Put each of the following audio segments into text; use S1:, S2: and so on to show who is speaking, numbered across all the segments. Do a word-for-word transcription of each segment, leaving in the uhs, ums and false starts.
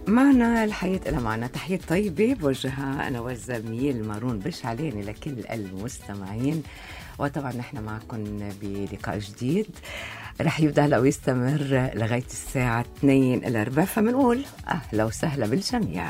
S1: معنا الحياة إلى معنا تحية طيبة بوجهها أنا والزميل مارون بشعلاني لكل المستمعين. وطبعا نحن معكم بلقاء جديد رح يبدأ ويستمر لغاية الساعة اثنين إلى ربع، فمنقول أهلا وسهلا بالجميع.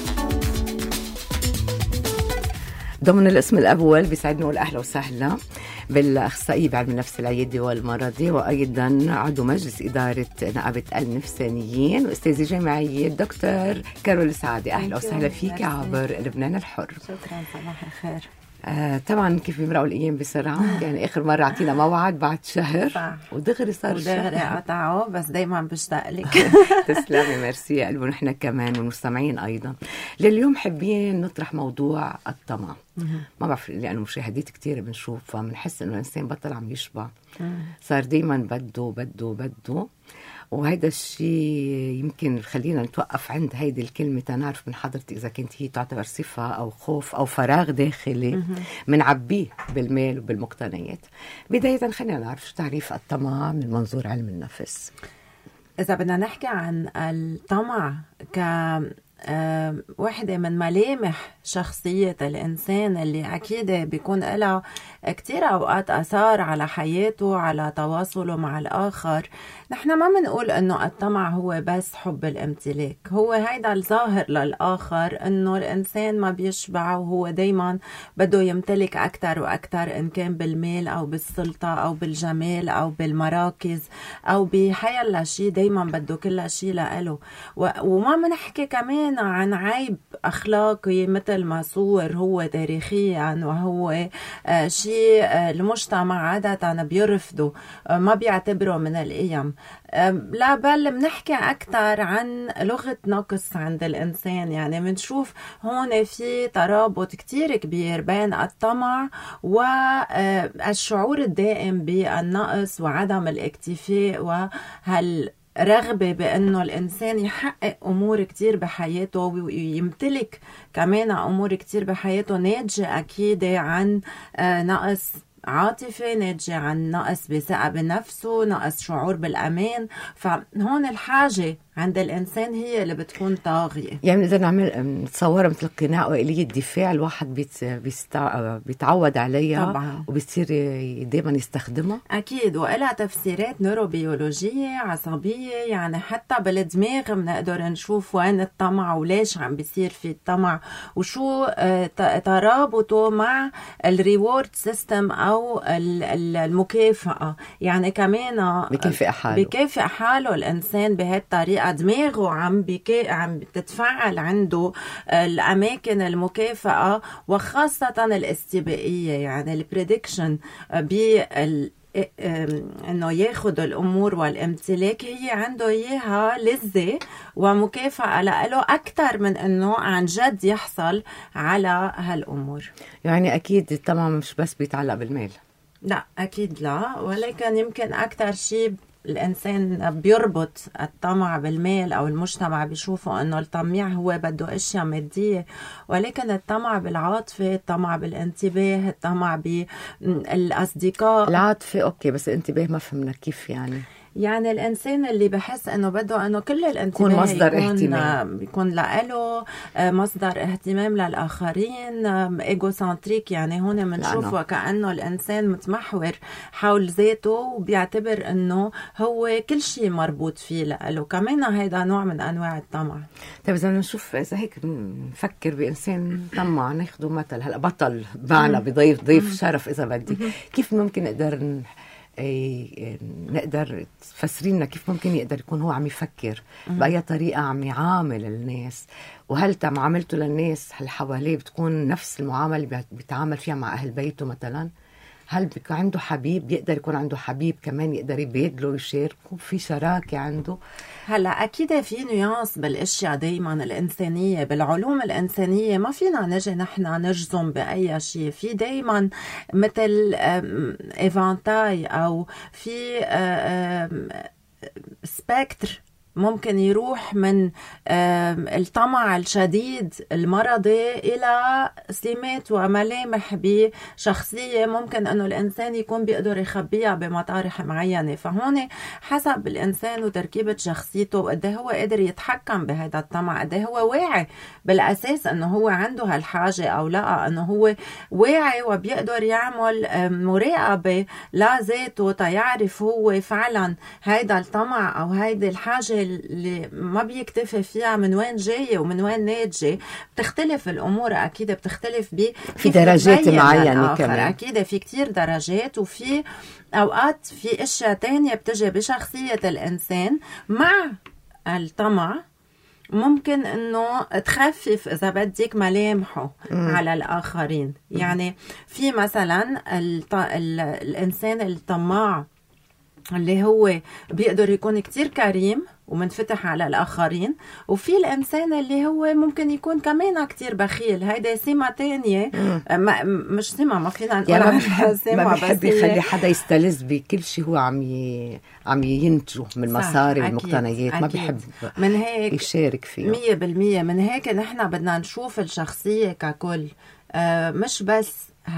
S1: ضمن الاسم الأول بيسعدنا نقول أهلا وسهلا بالأخصائي بعلم النفس العيادي والمرضي وأيضا عضو مجلس إدارة نقابة النفسانيين وأستاذة جامعية الدكتور كارول سعادة. أهلا وسهلا فيك عبر لبنان الحر.
S2: شكرا، صباح الخير.
S1: آه طبعا كيف بيمرقوا الأيام بسرعة، يعني آخر مرة عطينا موعد بعد شهر صح. ودغري صار
S2: ودغري قطعوا، بس دايما بشتاق لك.
S1: تسلمي، ميرسي قلبه. نحن كمان والمستمعين أيضا. لليوم حابين نطرح موضوع الطمع. ما بعرف لأنه مشاهدات كتير بنشوفها بنحس إنه الإنسان بطل عم يشبع، صار دايما بده بده بده وهذا الشيء يمكن خلينا نتوقف عند هيدي الكلمة تنعرف من حضرتك إذا كانت هي تعتبر صفة أو خوف أو فراغ داخلي منعبيه بالمال وبالمقتنيات. بداية خلينا نعرف شو تعريف الطمع من منظور علم النفس.
S2: إذا بدنا نحكي عن الطمع ك أه واحدة من ملامح شخصية الإنسان اللي أكيد بيكون لها كتير أوقات أثار على حياته، على تواصله مع الآخر. نحن ما منقول أنه الطمع هو بس حب الامتلاك، هو هيدا الظاهر للآخر أنه الإنسان ما بيشبع وهو دايما بده يمتلك أكتر وأكتر، إن كان بالمال أو بالسلطة أو بالجمال أو بالمراكز أو بحيالله شيء، دايما بده كل شيء لأله. وما منحكي كمان عن عيب أخلاقي مثل ما صور هو تاريخيا وهو شيء المجتمع عادة بيرفضه، ما بيعتبره من القيم. لا بل منحكي أكتر عن لغة نقص عند الإنسان. يعني منشوف هون في ترابط كتير كبير بين الطمع والشعور الدائم بالنقص وعدم الاكتفاء وهال رغبة بأنه الإنسان يحقق أمور كتير بحياته ويمتلك كمان أمور كتير بحياته، ناتجة أكيد عن نقص عاطفة، ناتجة عن نقص بثقة بنفسه، نقص شعور بالأمان. فهون الحاجة عند الإنسان هي اللي بتكون طاغية.
S1: يعني إذا نعمل نتصور مثل قناع أو آلية دفاع الواحد بيت بيستع... بيتعود عليها طبعا. وبيصير دايما يستخدمها.
S2: أكيد، وإلها تفسيرات نيروبيولوجية عصبية. يعني حتى بالدماغ بنقدر نشوف وين الطمع وليش عم بيصير في الطمع وشو ترابطه مع الريورد سيستم أو المكافأة. يعني كمان
S1: بكافئ حاله
S2: بكافئ حاله الإنسان بهالطريقة، دماغه عم بكي عم بتتفعل عنده الأماكن المكافأة وخاصة الاستباقية. يعني البريدكشن بال انه ياخد الامور والامتلاك هي عنده اياها لذة ومكافأة له اكثر من انه عن جد يحصل على هالامور.
S1: يعني اكيد الطمع مش بس بيتعلق بالمال،
S2: لا اكيد لا، ولكن يمكن اكثر شيء الإنسان بيربط الطمع بالمال أو المجتمع بيشوفوا أنه الطمع هو بده أشياء مادية، ولكن الطمع بالعاطفة، الطمع بالانتباه، الطمع بالأصدقاء.
S1: العاطفة أوكي، بس الانتباه ما فهمنا كيف يعني.
S2: يعني الإنسان اللي بحس أنه بده أنه كل الانتباه
S1: يكون مصدر
S2: يكون
S1: اهتمام،
S2: يكون لأله مصدر اهتمام للآخرين، إيجوسنتريك. يعني هون منشوف وكأنه الإنسان متمحور حول ذاته وبيعتبر أنه هو كل شيء مربوط فيه لأله. كمان هيدا نوع من أنواع الطمع.
S1: طيب إذا نشوف إذا هيك نفكر بإنسان طمع، ناخده مثل هلا بطل معنا بضيف ضيف شرف إذا بدي، كيف ممكن نقدر نقدر تفسرينا كيف ممكن يقدر يكون هو عم يفكر بأي طريقة عم يعامل الناس؟ وهل معاملته للناس اللي حواليه بتكون نفس المعاملة اللي بيتعامل فيها مع أهل بيته مثلا؟ هل بيكون عنده حبيب يقدر يكون عنده حبيب كمان يقدر يبادله ويشاركه في شراكة عنده؟
S2: هلا أكيد في نيانس بالأشياء دايما الإنسانية. بالعلوم الإنسانية ما فينا نجي نحن نجزم بأي شيء، في دايما مثل إيفانتاي أو في سبيكتر ممكن يروح من الطمع الشديد المرضي إلى سمات وملامح بشخصية ممكن أنه الإنسان يكون بيقدر يخبيها بمطارح معينة. فهون حسب الإنسان وتركيبة شخصيته وقده هو قادر يتحكم بهذا الطمع، قده هو واعي بالأساس أنه هو عنده هالحاجة أو لا، أنه هو واعي وبيقدر يعمل مراقبة لذاته تيعرف هو فعلا هيدا الطمع أو هيدا الحاجة اللي ما بيكتفي فيها من وين جاية ومن وين ناتجة. بتختلف الأمور أكيد، بتختلف ب
S1: في درجات معينة كمان،
S2: أكيد في كتير درجات، وفي أوقات في أشياء تانية بتجي بشخصية الإنسان مع الطمع ممكن انه تخفف اذا بدك ملامحه مم. على الاخرين. يعني في مثلا الط... ال... الانسان الطماع اللي هو بيقدر يكون كتير كريم ومنفتح على الآخرين، وفي الإنسان اللي هو ممكن يكون كمان كتير بخيل. هيدا سمة تانية، ما مش سمة ما فينا نقول عنها سمة،
S1: ما بحب يخلي حدا يستلذ بكل شيء هو عم ي... عم ينتجه من مصاري والمقتنيات، ما بحب
S2: من هيك
S1: يشارك فيه
S2: مية بالمية. من هيك نحن بدنا نشوف الشخصية ككل، آه مش بس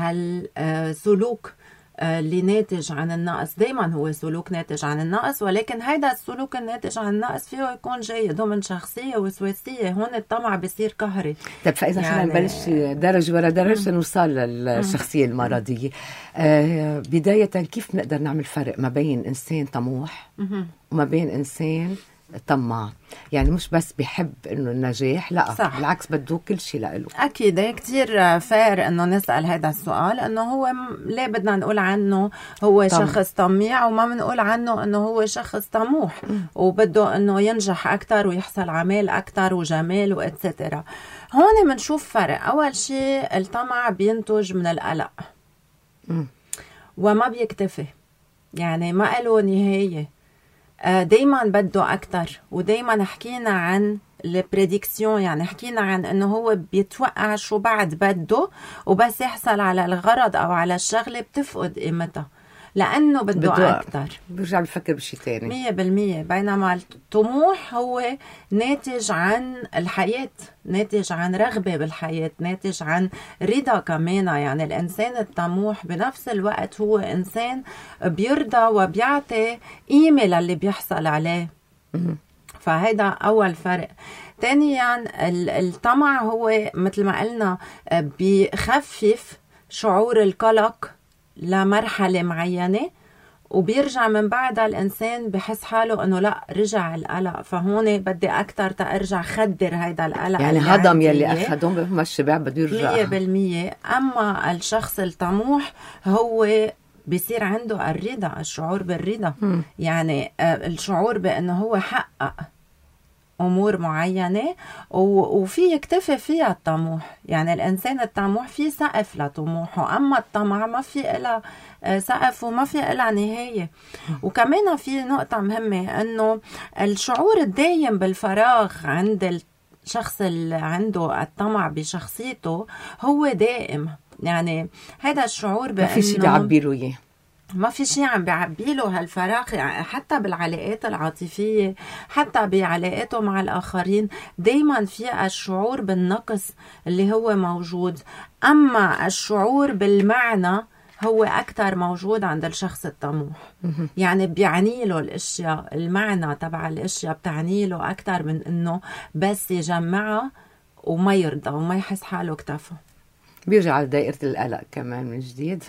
S2: هالسلوك اللي ناتج عن النقص. دايما هو سلوك ناتج عن النقص، ولكن هيدا السلوك الناتج عن النقص فيه يكون جاي ضمن شخصية وسواسية. هون الطمع بصير قهري.
S1: طيب فإذا يعني خلينا نبلش درجة ورا درجة نوصل للشخصية المرضية. آه بداية كيف نقدر نعمل فرق ما بين إنسان طموح وما بين إنسان طماع؟ يعني مش بس بيحب انه النجاح، لا صح. بالعكس بده كل شيء له.
S2: اكيد كتير فار انه نسال هذا السؤال، انه هو ليه بدنا نقول عنه هو طم. شخص طميع وما بنقول عنه انه هو شخص طموح م. وبده انه ينجح اكثر ويحصل عمال اكثر وجمال واتسترا. هون بنشوف فرق. اول شيء الطمع بينتج من القلق م. وما بيكتفي، يعني ما له نهايه، دايما بده أكتر. ودايما حكينا عن البريديكسيون، يعني حكينا عن انه هو بيتوقع شو بعد بده، وبس يحصل على الغرض او على الشغلة بتفقد قيمتها لأنه بده أكتر،
S1: بيرجع بيفكر بشي تاني.
S2: مية بالمية. بينما الطموح هو ناتج عن الحياة، ناتج عن رغبة بالحياة، ناتج عن رضا كمان. يعني الإنسان الطموح بنفس الوقت هو إنسان بيرضى وبيعطي قيمة للي بيحصل عليه. فهذا أول فرق. ثانيا الطمع هو مثل ما قلنا بيخفف شعور القلق لمرحلة معينة، وبيرجع من بعدها الإنسان بحس حاله أنه لا رجع القلق، فهون بدي أكتر تأرجع خدر هيدا القلق
S1: يعني هضم يلي أخدهم بهم الشباب بده يرجع
S2: مية بالمية. أما الشخص الطموح هو بيصير عنده الرضا، الشعور بالرضا، م. يعني الشعور بأنه هو حقق أمور معينة وفي يكتفي فيها الطموح. يعني الإنسان الطموح في سقف لطموحه، أما الطمع ما في إلا سقف وما في إلا نهاية. وكمان في نقطة مهمة، أنه الشعور الدايم بالفراغ عند الشخص اللي عنده الطمع بشخصيته هو دائم. يعني هذا الشعور بأنه
S1: ما في شيء بيعبيله إياه،
S2: ما في شيء عم بيعبيله هالفراغ، حتى بالعلاقات العاطفية، حتى بعلاقاته مع الآخرين، دايما في الشعور بالنقص اللي هو موجود. أما الشعور بالمعنى هو أكتر موجود عند الشخص الطموح. يعني بيعني له الأشياء، المعنى تبع الأشياء بتعني له أكتر من إنه بس يجمعها وما يرضى وما يحس حاله اكتفى.
S1: بيرجع على دائرة القلق كمان من جديد.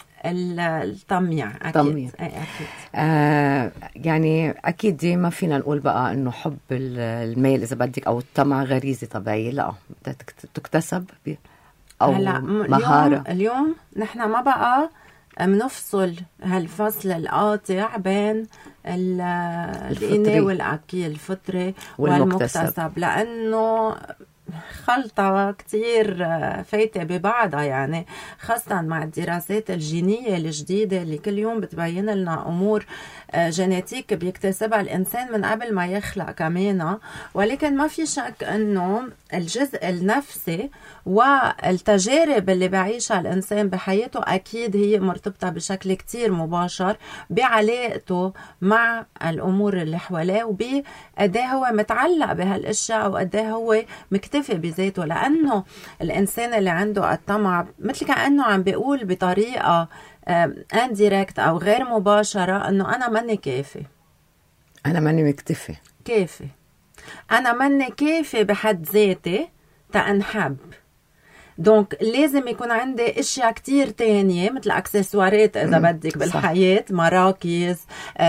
S2: الطميع أكيد.
S1: طميع.
S2: أكيد.
S1: آه يعني أكيد دي ما فينا نقول بقى إنه حب المال إذا بدك أو الطمع غريزة طبيعية، لا بدها تكتسب أو مهارة.
S2: اليوم, اليوم نحن ما بقى منفصل هالفصل القاطع بين الإناء والأكيل، الفطري والمكتسب، لأنه خلطة كتير فايتة ببعضها، يعني خاصة مع الدراسات الجينية الجديدة اللي كل يوم بتبين لنا أمور جينيتيك بيكتسبها الإنسان من قبل ما يخلق كمان. ولكن ما في شك أنه الجزء النفسي والتجارب اللي بعيشها الإنسان بحياته أكيد هي مرتبطة بشكل كتير مباشر بعلاقته مع الأمور اللي حواليه، وبقديه هو متعلق بهالأشياء وقديه هو مكتفي بذاته. لأنه الإنسان اللي عنده الطمع مثل كأنه عم بيقول بطريقة انديركت أو غير مباشرة أنه أنا ماني كافي،
S1: أنا ماني مكتفي
S2: كافي أنا ماني كافي بحد ذاتي تأنحب. دونك لازم يكون عندي اشياء كتير تانية مثل اكسسوارات اذا بدك بالحياة، مراكز،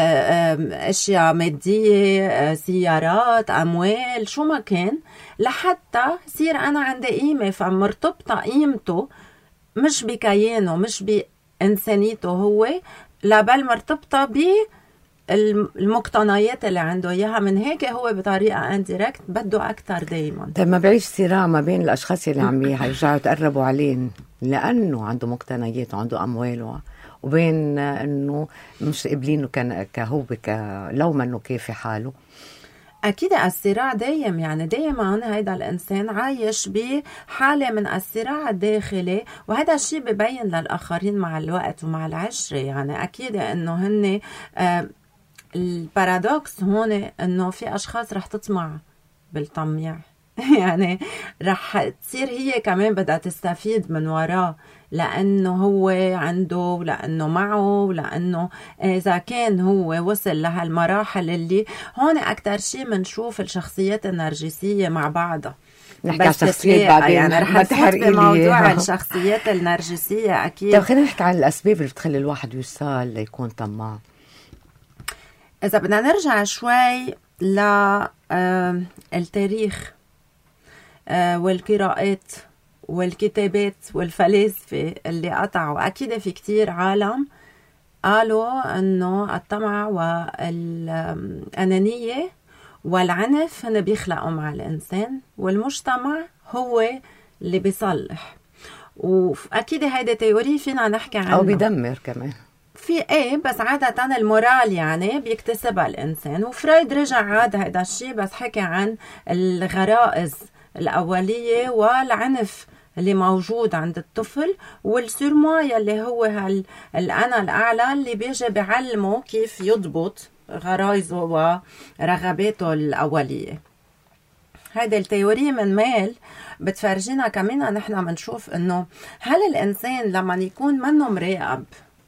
S2: اشياء مادية، سيارات، اموال، شو ما كان، لحتى يصير انا عندي قيمة. فمرتبطة قيمته مش بكيانه مش بإنسانيته هو، لبل مرتبطة ب المقتنيات اللي عنده اياها. من هيك هو بطريقه انديركت بده اكثر دايما.
S1: طيب ما بعيش صراع ما بين الاشخاص اللي عم يرجعوا يتقربوا عليه لانه عنده مقتنيات وعنده اموال، وبين انه مش قابلينه كان كهو لو ما انه كيف حاله.
S2: أكيد الصراع دايم، يعني دايما هيدا الإنسان عايش بحالة من الصراع الداخلي، وهذا الشيء ببين للآخرين مع الوقت ومع العشرة. يعني أكيد أنه هن آه البارادوكس هون انه في اشخاص رح تطمع بالطميع يعني رح تصير هي كمان بدها تستفيد من وراه لانه هو عنده، لانه معه، لانه اذا كان هو وصل لهالمراحل اللي هون اكثر شيء بنشوف الشخصيات النرجسيه مع بعضها.
S1: نحكي عن الشخصيات بعدين،
S2: يعني رح نفوت بموضوع الشخصيات النرجسيه اكيد.
S1: طيب خلينا نحكي عن الاسباب اللي بتخلي الواحد يوصل ليكون طماع.
S2: إذا بدنا نرجع شوي للتاريخ والقراءات والكتابات والفلاسفة اللي قطعوا، أكيد في كتير عالم قالوا أنه الطمع والأنانية والعنف هن بيخلقوا مع الإنسان، والمجتمع هو اللي بيصلح. وأكيد هيدا تيوري فينا نحكي عنه،
S1: أو بيدمر كمان
S2: في ايه، بس عادة المورال يعني بيكتسبها الإنسان. وفرويد رجع عاد هيدا الشيء بس حكي عن الغرائز الأولية والعنف اللي موجود عند الطفل، والسورموا يلي هو هال الأنا الأعلى اللي بيجي بعلمه كيف يضبط غرائزه ورغباته الأولية. هذا التيوري من مال بتفرجينا كمان نحن منشوف انه هل الإنسان لما يكون منه مراقب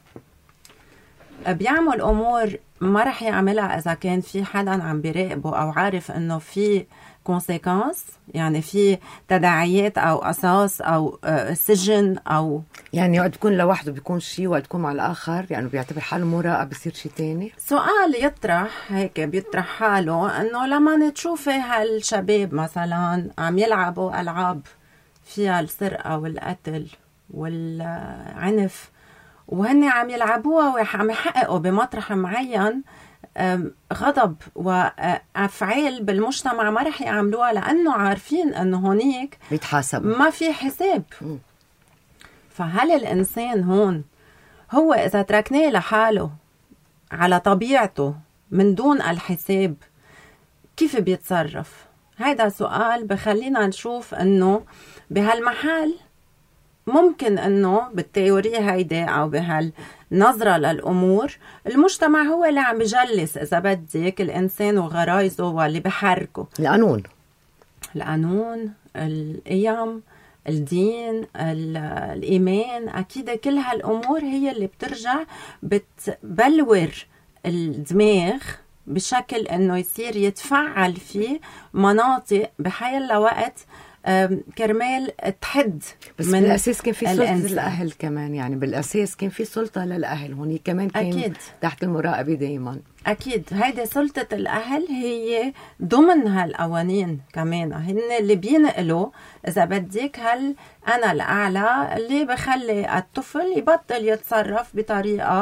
S2: بيعمل أمور ما رح يعملها إذا كان في حدا عم بيراقبه أو عارف إنه في كونسيكونس، يعني في تداعيات أو أساس أو سجن، أو
S1: يعني وقت تكون لوحده بيكون شيء وقت تكون مع الآخر يعني بيعتبر حاله مراقب بيصير شيء تاني.
S2: سؤال يطرح هيك بيطرح حاله إنه لما تشوفي هالشباب مثلا عم يلعبوا ألعاب فيها السرقة والقتل والعنف وهن عم يلعبوها وعم يحققوا بمطرح معين غضب وأفعال بالمجتمع ما رح يعملوها لأنه عارفين أنه هونيك
S1: بيتحاسب
S2: ما في حساب. م. فهل الإنسان هون هو إذا تركناه لحاله على طبيعته من دون الحساب كيف بيتصرف؟ هذا سؤال بخلينا نشوف أنه بهالمحل ممكن أنه بالتيورية هيدا أو بهالنظرة للأمور المجتمع هو اللي عم بجلس إذا بدك الإنسان وغرايزه واللي بحركه.
S1: القانون
S2: القانون، القيم، الدين، الإيمان، أكيد كل هالأمور هي اللي بترجع بتبلور الدماغ بشكل أنه يصير يتفعل فيه مناطق بحيال وقت كرمال تحد.
S1: بس من بالأساس كان في سلطة الأهل كمان، يعني بالأساس كان في سلطة للأهل هوني كمان كان أكيد. تحت المراقبة دايما.
S2: أكيد هيدا سلطة الأهل هي ضمن هالقوانين كمان، هن اللي بينقلوا إذا بدك هل أنا الأعلى اللي بخلي الطفل يبطل يتصرف بطريقة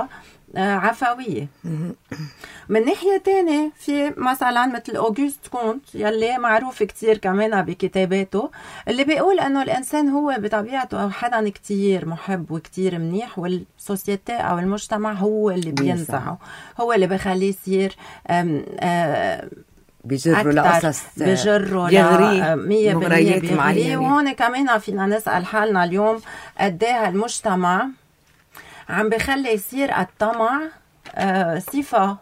S2: عفوية. من ناحية تانية في مثلا مثل أوغوست كونت يلي معروف كتير كمان بكتاباته، اللي بيقول أنه الإنسان هو بطبيعته حدا كتير محب وكتير منيح، والسوسيتي أو المجتمع هو اللي بينزعه، هو اللي بيخليه يصير
S1: بيجروا لقصص
S2: بيجروا
S1: بيغريه
S2: مغريات معينة. وهون كمان فينا نسأل حالنا اليوم قد ايه المجتمع عم بيخلي يصير الطمع آه صفة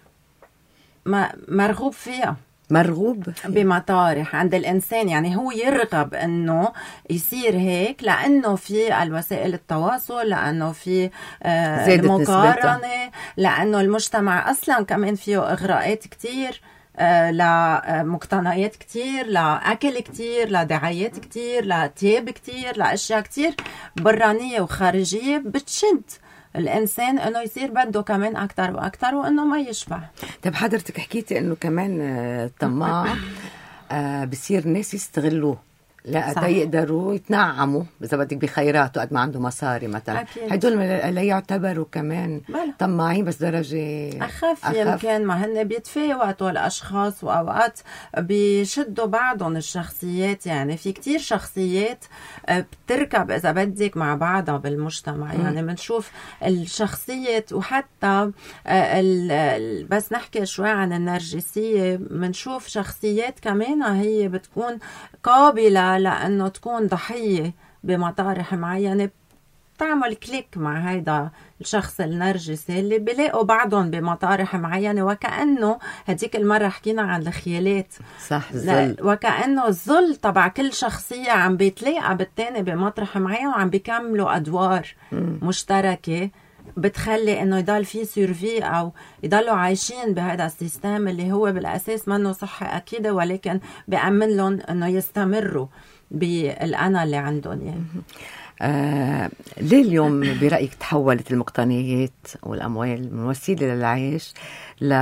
S2: مرغوب فيها،
S1: مرغوب
S2: بمطارح عند الإنسان. يعني هو يرغب أنه يصير هيك لأنه في الوسائل التواصل، لأنه في آه المقارنة، لأنه المجتمع أصلا كمان فيه إغراءات كتير، آه لمقتنيات كتير، لأكل كتير، لدعايات كتير، لتياب كتير، لأشياء كتير برانية وخارجية بتشد الإنسان أنه يصير بده كمان أكتر وأكتر وأنه ما يشبع.
S1: طب حضرتك حكيتي أنه كمان الطماع آه بصير ناس يستغلوه لا يقدروا يتنعموا إذا بدك بخيراته قد ما عنده مصاري مثلا. هدول لا يعتبروا كمان طماعين بس درجة
S2: أخف, أخف. يمكن ما هن بيتفاوتوا الأشخاص وأوقات بيشدوا بعضهم الشخصيات. يعني في كتير شخصيات بتركب إذا بدك مع بعضها بالمجتمع. م. يعني بنشوف الشخصية وحتى ال ال بس نحكي شوي عن النرجسية، بنشوف شخصيات كمان هي بتكون قابلة لأنه تكون ضحية بمطارح معينة، تعمل كليك مع هيدا الشخص النرجسي اللي بيلاقوا بعضهم بمطارح معينة، وكأنه هديك المرة حكينا عن الخيالات
S1: صح الظل،
S2: وكأنه الظل تبع كل شخصية عم بيتلاقى بالتاني بمطرح معين وعم بيكملوا أدوار م. مشتركة بتخلي انه يضل في سيرفي او يضلوا عايشين بهذا السيستم اللي هو بالاساس منه صحي اكيد، ولكن بيأمن لهم انه يستمروا بالانا اللي عندهم. يعني
S1: آه ليه اليوم برأيك تحولت المقتنيات والاموال من وسيله للعيش ل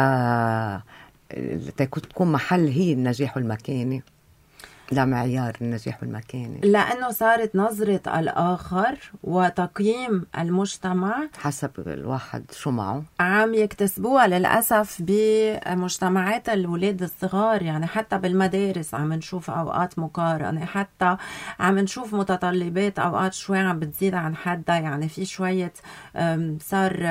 S1: تكون محل هي النجاح والمكانه، لا معيار النجاح والمكانة؟
S2: لأنه صارت نظرة الآخر وتقييم المجتمع
S1: حسب الواحد شو معه
S2: عم يكتسبوها للأسف بمجتمعات الولاد الصغار. يعني حتى بالمدارس عم نشوف أوقات مقارنة، حتى عم نشوف متطلبات أوقات شوي عم بتزيد عن حدها. يعني في شوية صار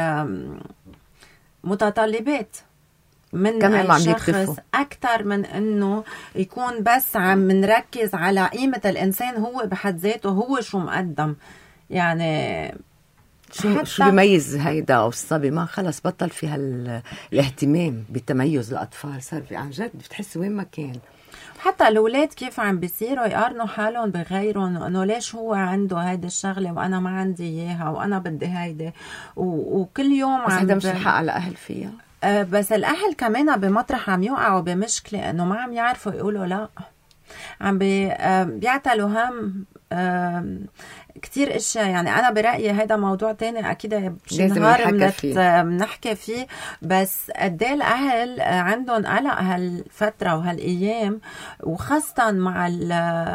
S2: متطلبات من الشخص أكتر من أنه يكون بس عم نركز على قيمة الإنسان هو بحد ذاته، هو شو مقدم. يعني
S1: شو شو بيميز هيدا أو الصبي؟ ما خلص بطل في هالاهتمام بالتميز الأطفال، صار في عن جد بتحس وين ما كان.
S2: حتى الأولاد كيف عم بيصيروا يقارنوا حالهم بغيرهم، وأنه ليش هو عنده هيدا الشغلة وأنا ما عندي إياها وأنا بدي هيدا، وكل يوم
S1: بس هيدا مش الحق على الأهل فيها.
S2: أه بس الأهل كمان بمطرح عم يوقعوا بمشكلة أنه ما عم يعرفوا يقولوا لا، عم بي بيعتلوا هم أه كتير اشياء. يعني انا برايي هذا موضوع تاني اكيد شي نهار بنحكي فيه. بس قد ايه الاهل عندهم قلق هالفتره وهالايام، وخاصه مع ال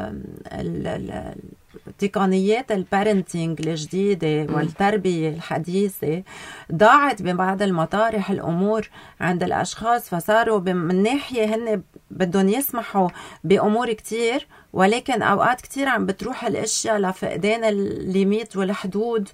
S2: ال تقنيات البارنتينج الجديدة والتربية الحديثة. ضاعت ببعض المطارح الأمور عند الأشخاص، فصاروا من ناحية هن بدهم يسمحوا بأمور كتير، ولكن أوقات كتير عم بتروح الأشياء لفقدان الليميت والحدود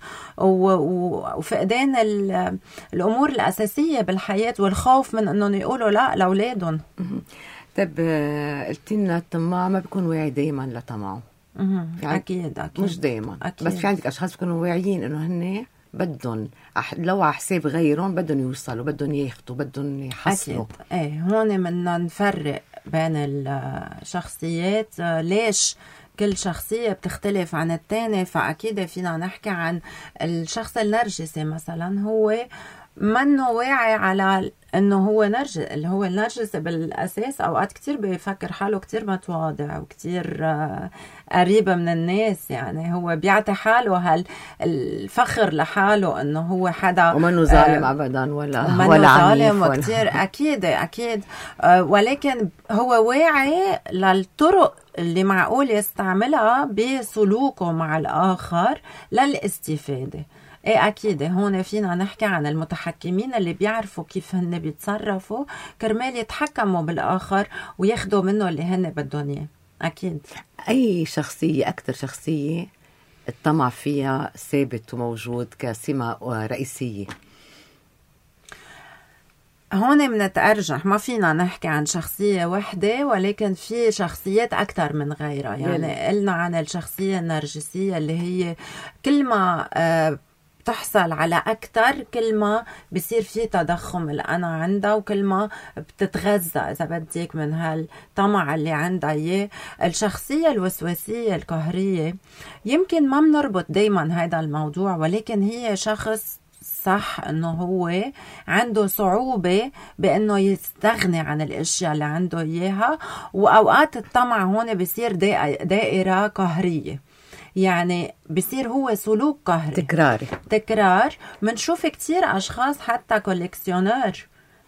S2: وفقدان الأمور الأساسية بالحياة، والخوف من أنهم يقولوا لا لأولادهم.
S1: طب قلت لنا الطماع ما بيكون واعي دايما لطمعه.
S2: يعني أكيد أكيد
S1: مش دايما أكيد. بس في عندك أشخاص بيكونوا واعيين إنه هن بدهم لو على حساب غيرهم بدهم يوصلوا، بدهم ياخدوا، بدهم يحصلوا.
S2: أكيد. إيه هون بدنا نفرق بين الشخصيات. ليش كل شخصية بتختلف عن التاني؟ فأكيد فينا نحكي عن الشخص النرجسي مثلا، هو منه واعي على انه هو نرجس. اللي هو النرجسي بالاساس اوقات كتير بيفكر حاله كتير متواضع وكتير قريب من الناس. يعني هو بيعطي حاله هالفخر لحاله انه هو حدا
S1: ومنه ظالم ابدا ولا
S2: ولا ظالم وكتير اكيد اكيد ولكن هو واعي للطرق اللي معقول يستعملها بسلوكه مع الاخر للاستفاده. ايه اكيد هون فينا نحكي عن المتحكمين اللي بيعرفوا كيف هن بيتصرفوا كرمال يتحكموا بالاخر وياخدوا منه اللي هن بدهم اياه. اكيد.
S1: اي شخصيه اكثر شخصيه الطمع فيها ثابت وموجود كسمه رئيسيه؟
S2: هون منتأرجح، ما فينا نحكي عن شخصية واحدة، ولكن في شخصيات أكثر من غيرها. يعني قلنا عن الشخصية النرجسية اللي هي كل ما آه تحصل على أكتر كل ما بصير في تضخم الأنا عندها، وكل ما بتتغذى إذا بديك من هالطمع اللي عندها إياه. الشخصية الوسواسية القهرية يمكن ما بنربط دايما هذا الموضوع، ولكن هي شخص صح انه هو عنده صعوبة بانه يستغني عن الاشياء اللي عنده اياها، واوقات الطمع هون بيصير دائرة قهرية، يعني بصير هو سلوك قهري
S1: تكراري
S2: تكرار. منشوف كتير اشخاص حتى كوليكسيونر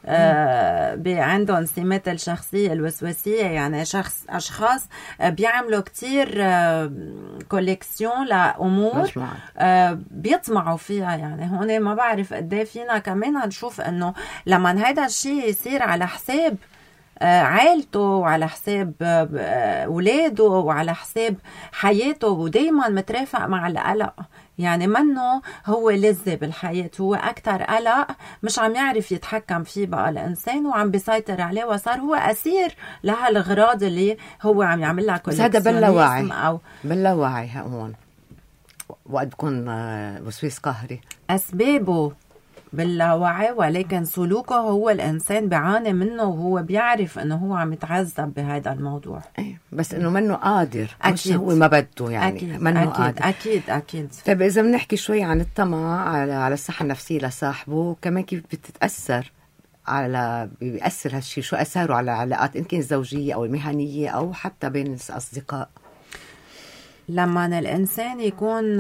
S2: آه عندهم سمات الشخصية الوسواسية، يعني شخص أشخاص آه بيعملوا كتير آه كوليكسيون لأمور آه بيطمعوا فيها. يعني هون ما بعرف قديه فينا كمان نشوف أنه لما هيدا الشيء يصير على حساب آه عائلته وعلى حساب آه ولاده وعلى حساب حياته، ودايما مترافق مع القلق. يعني منه هو لذة بالحياة، هو أكتر قلق مش عم يعرف يتحكم فيه بقى الإنسان، وعم بيسيطر عليه، وصار هو أسير لهالغراض اللي هو عم يعمل لها كوليكسيونيزم.
S1: هذا باللاوعي أو باللاوعي هون وقت بكون وسواس قهري أسبابه
S2: باللاوعي، ولكن سلوكه هو الإنسان بيعاني منه، وهو بيعرف إنه هو عم يتعذب بهذا الموضوع.
S1: أيه. بس إنه منه قادر، مش هو ما بده يعني.
S2: أكيد.
S1: منه
S2: أكيد.
S1: قادر.
S2: أكيد أكيد.
S1: طيب إذا بنحكي شوي عن الطمع على على الصحة النفسية لصاحبه، كمان كيف بتتأثر على بيأثر هالشيء، شو أثاره على العلاقات إن كان الزوجية أو المهنية أو حتى بين الأصدقاء؟
S2: لما الإنسان يكون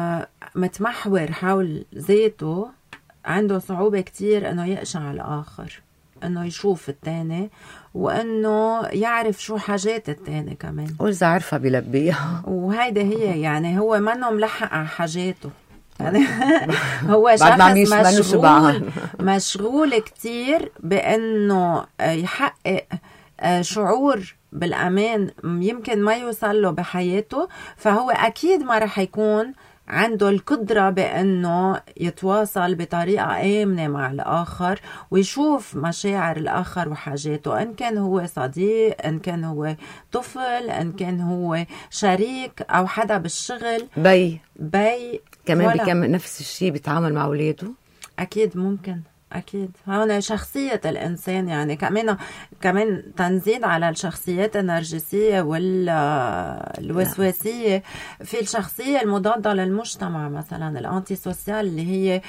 S2: متمحور حول ذاته عنده صعوبة كتير انه يقشع على الآخر، انه يشوف التاني، وانه يعرف شو حاجات التاني كمان،
S1: وإذا عرفها بيلبيها.
S2: وهيدا هي يعني هو منه ملحق على حاجاته. يعني هو شخص مشغول مشغول كتير بانه يحقق شعور بالأمان يمكن ما يوصل له بحياته، فهو أكيد ما رح يكون عنده القدرة بأنه يتواصل بطريقة آمنة مع الآخر ويشوف مشاعر الآخر وحاجاته، إن كان هو صديق، إن كان هو طفل، إن كان هو شريك أو حدا بالشغل،
S1: بي
S2: بي
S1: كمان بكمل نفس الشيء بيتعامل مع أولاده.
S2: أكيد ممكن. أكيد هون شخصية الإنسان، يعني كمان كمان تنزيد على الشخصيات النرجسية والوسواسية، في الشخصية المضادة للمجتمع مثلا الأنتي سوسيال، اللي هي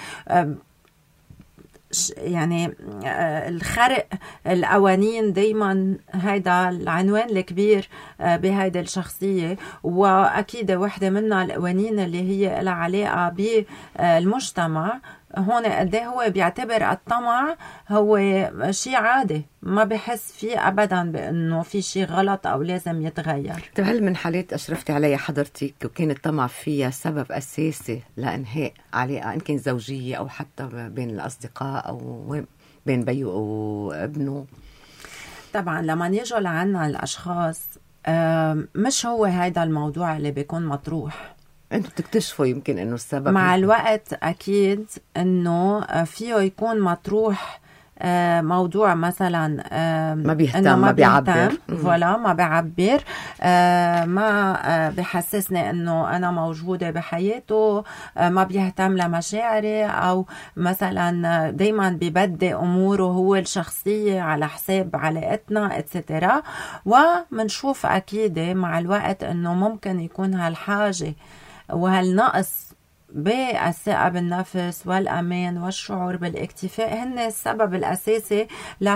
S2: يعني الخرق القوانين دايما، هيدا العنوان الكبير بهيدا الشخصية. وأكيد واحدة منها القوانين اللي هي لها علاقة بالمجتمع. هون قد هو بيعتبر الطمع هو شيء عادي، ما بحس فيه أبدا بأنه في شيء غلط أو لازم يتغير.
S1: طيب هل من حالات أشرفتي عليها حضرتك وكان الطمع فيها سبب أساسي لإنهاء علاقة إن كان زوجية أو حتى بين الأصدقاء أو بين بيو وابنه؟
S2: طبعا لما يجوا لعنا الأشخاص مش هو هيدا الموضوع اللي بيكون مطروح.
S1: انتوا بتكتشفوا يمكن انه السبب
S2: مع الوقت اكيد انه فيه يكون مطروح موضوع مثلا
S1: ما بيهتم ما بيعبر
S2: ولا ما بيعبر ما بيحسسني انه انا موجوده بحياته، ما بيهتم لمشاعري، او مثلا دايما بيبدي اموره هو الشخصيه على حساب علاقتنا اتسترا. ومنشوف اكيد مع الوقت انه ممكن يكون هالحاجه وهالنقص بالثقة بالنفس والأمان والشعور بالاكتفاء هن السبب الأساسي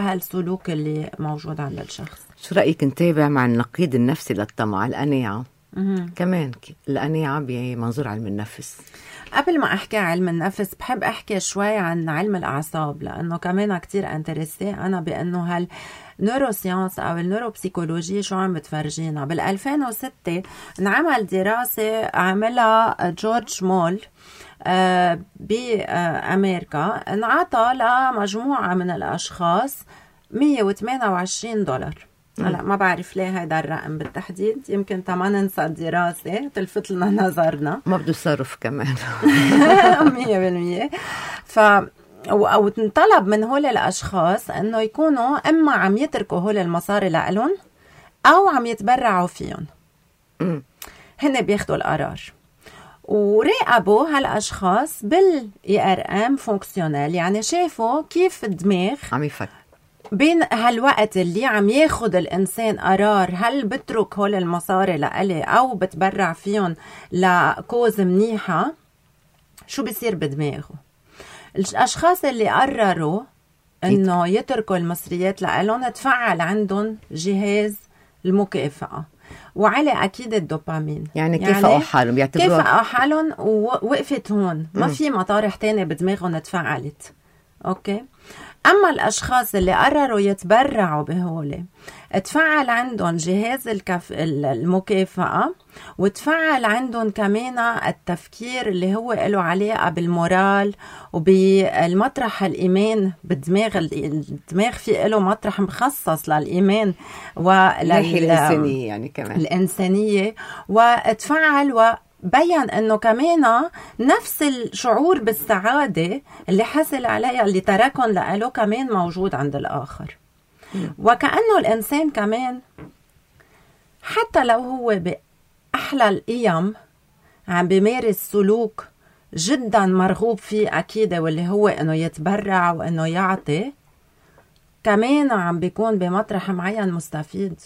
S2: لهالسلوك اللي موجود عند الشخص.
S1: شو رأيك نتابع مع النقيض النفسي للطمع، القناعة؟ كمان القناعة بمنظور علم النفس.
S2: قبل ما أحكي علم النفس بحب أحكي شوي عن علم الأعصاب، لأنه كمان كتير انترسي أنا بأنه هال نيوروسيانس أو النيوروبسيكولوجيا شو عم بتفرجينا. بالألفين وستة انعمل دراسة عملها جورج مول آه بأمريكا، انعطى لمجموعة من الأشخاص مية وثمانية وعشرين دولار. هلا ما بعرف ليه هيدا الرقم بالتحديد، يمكن تما ننسى الدراسة تلفت لنا نظرنا.
S1: ما بده صرف كمان
S2: مية بالمية. ف أو طلب من هول الأشخاص أنه يكونوا إما عم يتركوا هول المصاري لألون أو عم يتبرعوا فيهم. هن بياخدوا القرار، وراقبوا هالأشخاص بالإي آر إم فونكسيونال، يعني شافوا كيف الدماغ
S1: عم يفكر
S2: بين هالوقت اللي عم ياخد الإنسان قرار هل بترك هول المصاري لألي أو بتبرع فيهم لكوز منيحة، شو بيصير بدماغه. الأشخاص اللي قرروا إنه يتركوا المصريات لألون تفعل عندهم جهاز المكافأة وعلى أكيد الدوبامين،
S1: يعني كيفقوا يعني حالهم بيعتبروها
S2: كيفقوا حالهم ووقفت هون، ما في مطارح تانية بدماغهم تفعلت. أوكي. أما الأشخاص اللي قرروا يتبرعوا بهولي تفعل عندهم جهاز الكف... المكافأة، وتفعل عندهم كمان التفكير اللي هو له علاقة بالمورال وبالمطرح الإيمان بالدماغ. الدماغ فيه له مطرح مخصص للإيمان
S1: والإنسانية يعني كمان
S2: الإنسانية، وتفعل و بيّن أنه كمان نفس الشعور بالسعادة اللي حصل عليها اللي تركن لأله كمان موجود عند الآخر. وكأنه الإنسان كمان حتى لو هو بأحلى القيم عم بيمارس سلوك جدا مرغوب فيه أكيد، واللي هو أنه يتبرع وأنه يعطي، كمان عم بيكون بمطرح معين مستفيد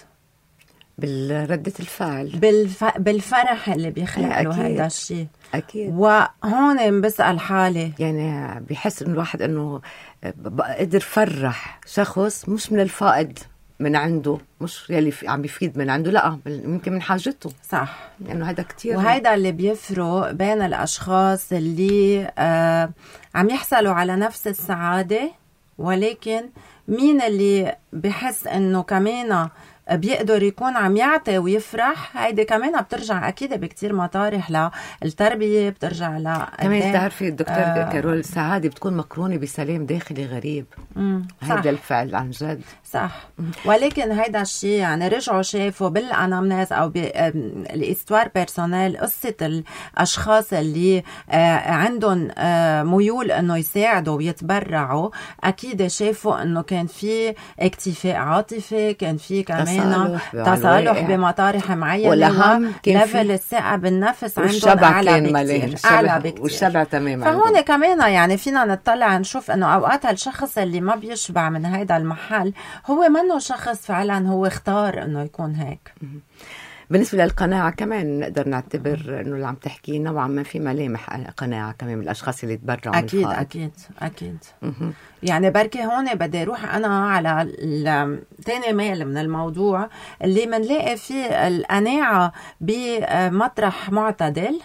S1: بالردة الفعل،
S2: بالف... بالفرح اللي بيخلق له هذا الشيء.
S1: أكيد.
S2: وهون بسأل حالي،
S1: يعني بيحس إنه الواحد إنه قدر فرح شخص مش من الفائض من عنده، مش يلي عم بيفيد من عنده، لا يمكن من حاجته.
S2: صح.
S1: لأنه يعني هذا كتير،
S2: وهيدا اللي بيفرق بين الأشخاص اللي آه عم يحصلوا على نفس السعادة، ولكن مين اللي بحس إنه كمان بيقدر يكون عم يعطي ويفرح. هيدي كمان بترجع أكيد بكتير مطارح للتربية، بترجع ل
S1: كمان تعرفي الدكتور آه كارول، السعادة بتكون مقرونة بسلام داخلي غريب. هيدا الفعل عن جد صح.
S2: ولكن هيدا الشيء يعني رجعوا شافوا بالأنامناز أو بالاستوار بيرسونيل قصة الأشخاص اللي آه عندهم آه ميول إنه يساعدوا ويتبرعوا، أكيد شافوا إنه كان في اكتفاء عاطفي، كان في كمان تصالح, تصالح بمطارح معينة،
S1: والأهم
S2: ليفل الثقة بالنفس عندهم أعلى بكتير، أعلى بكتير
S1: والشبع تماما.
S2: فهون كمان يعني فينا نطلع نشوف إنه أوقات الشخص اللي ما بيشبع من هيدا المحل هو منه شخص فعلا هو اختار إنه يكون هيك.
S1: بالنسبة للقناعة كمان نقدر نعتبر إنه اللي عم تحكيه نوعا ما في ملامح قناعة كمان من الأشخاص اللي تبرعوا.
S2: أكيد من أكيد أكيد. يعني بركي هون بدي أروح أنا على تاني ميل من الموضوع اللي منلاقي فيه القناعة بمطرح معتدل،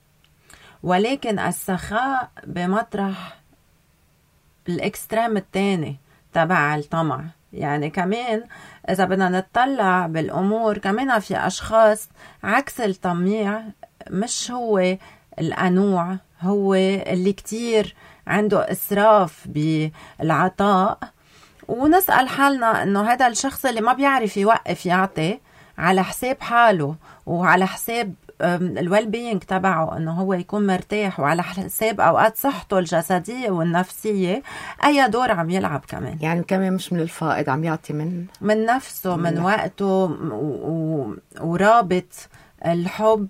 S2: ولكن السخاء بمطرح الإكستريم التاني تبع الطمع. يعني كمان إذا بدنا نتطلع بالأمور كمان في أشخاص عكس الطميع، مش هو القنوع، هو اللي كتير عنده إسراف بالعطاء. ونسأل حالنا إنه هذا الشخص اللي ما بيعرف يوقف يعطي على حساب حاله وعلى حساب الويل بينج تبعه، انه هو يكون مرتاح، وعلى حساب اوقات صحته الجسديه والنفسيه، اي دور عم يلعب كمان.
S1: يعني كمان مش من الفائض، عم يعطي من
S2: من نفسه، من, من وقته، و... ورابط الحب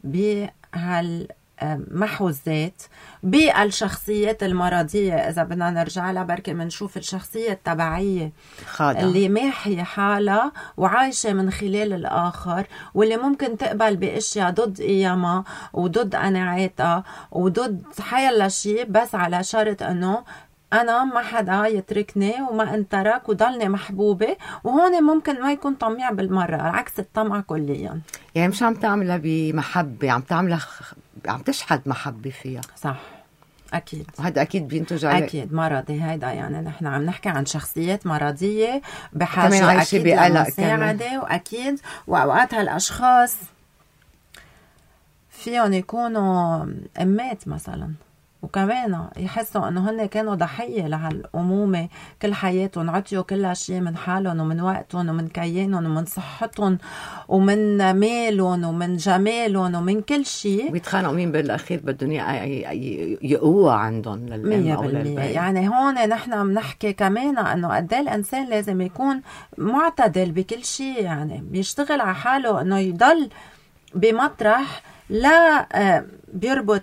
S2: بهال محو الذات بالشخصيات المرضية. إذا بدنا نرجع لها بركي منشوف الشخصية التبعية خادع. اللي ماحية حالها وعايشة من خلال الآخر، واللي ممكن تقبل بأشياء ضد قيمها وضد قناعاتها وضد حيلا شيء، بس على شرط أنه أنا ما حدا يتركني وما انترك وضلني محبوبة، وهون ممكن ما يكون طميع بالمرة، عكس الطمع كليا.
S1: يعني مش عم تعملها بمحبة، عم تعملها خ... عم تشحد محبة فيها.
S2: صح، أكيد.
S1: وهذا أكيد بينتج عليه
S2: أكيد مرضي هيدا. يعني نحن عم نحكي عن شخصيات مرضية بحاجة
S1: كمان
S2: أكيد لمساعدة، وأكيد وأوقات هالأشخاص فيهم يكونوا أمات مثلا، وكمان يحسوا انه هن كانوا ضحيه لهالامومه كل حياتهم، عطيوا كل شيء من حالهم ومن وقتهم ومن كيانهم ومن صحتهم ومن مالهم ومن جمالهم ومن كل شيء،
S1: ويتخانقوا مين بالاخير بدهم يقوى عندهم للام او
S2: للبي. يعني هون نحن بنحكي كمان انه قد ايه الانسان لازم يكون معتدل بكل شيء، يعني بيشتغل على حاله انه يضل بمطرح لا بيربط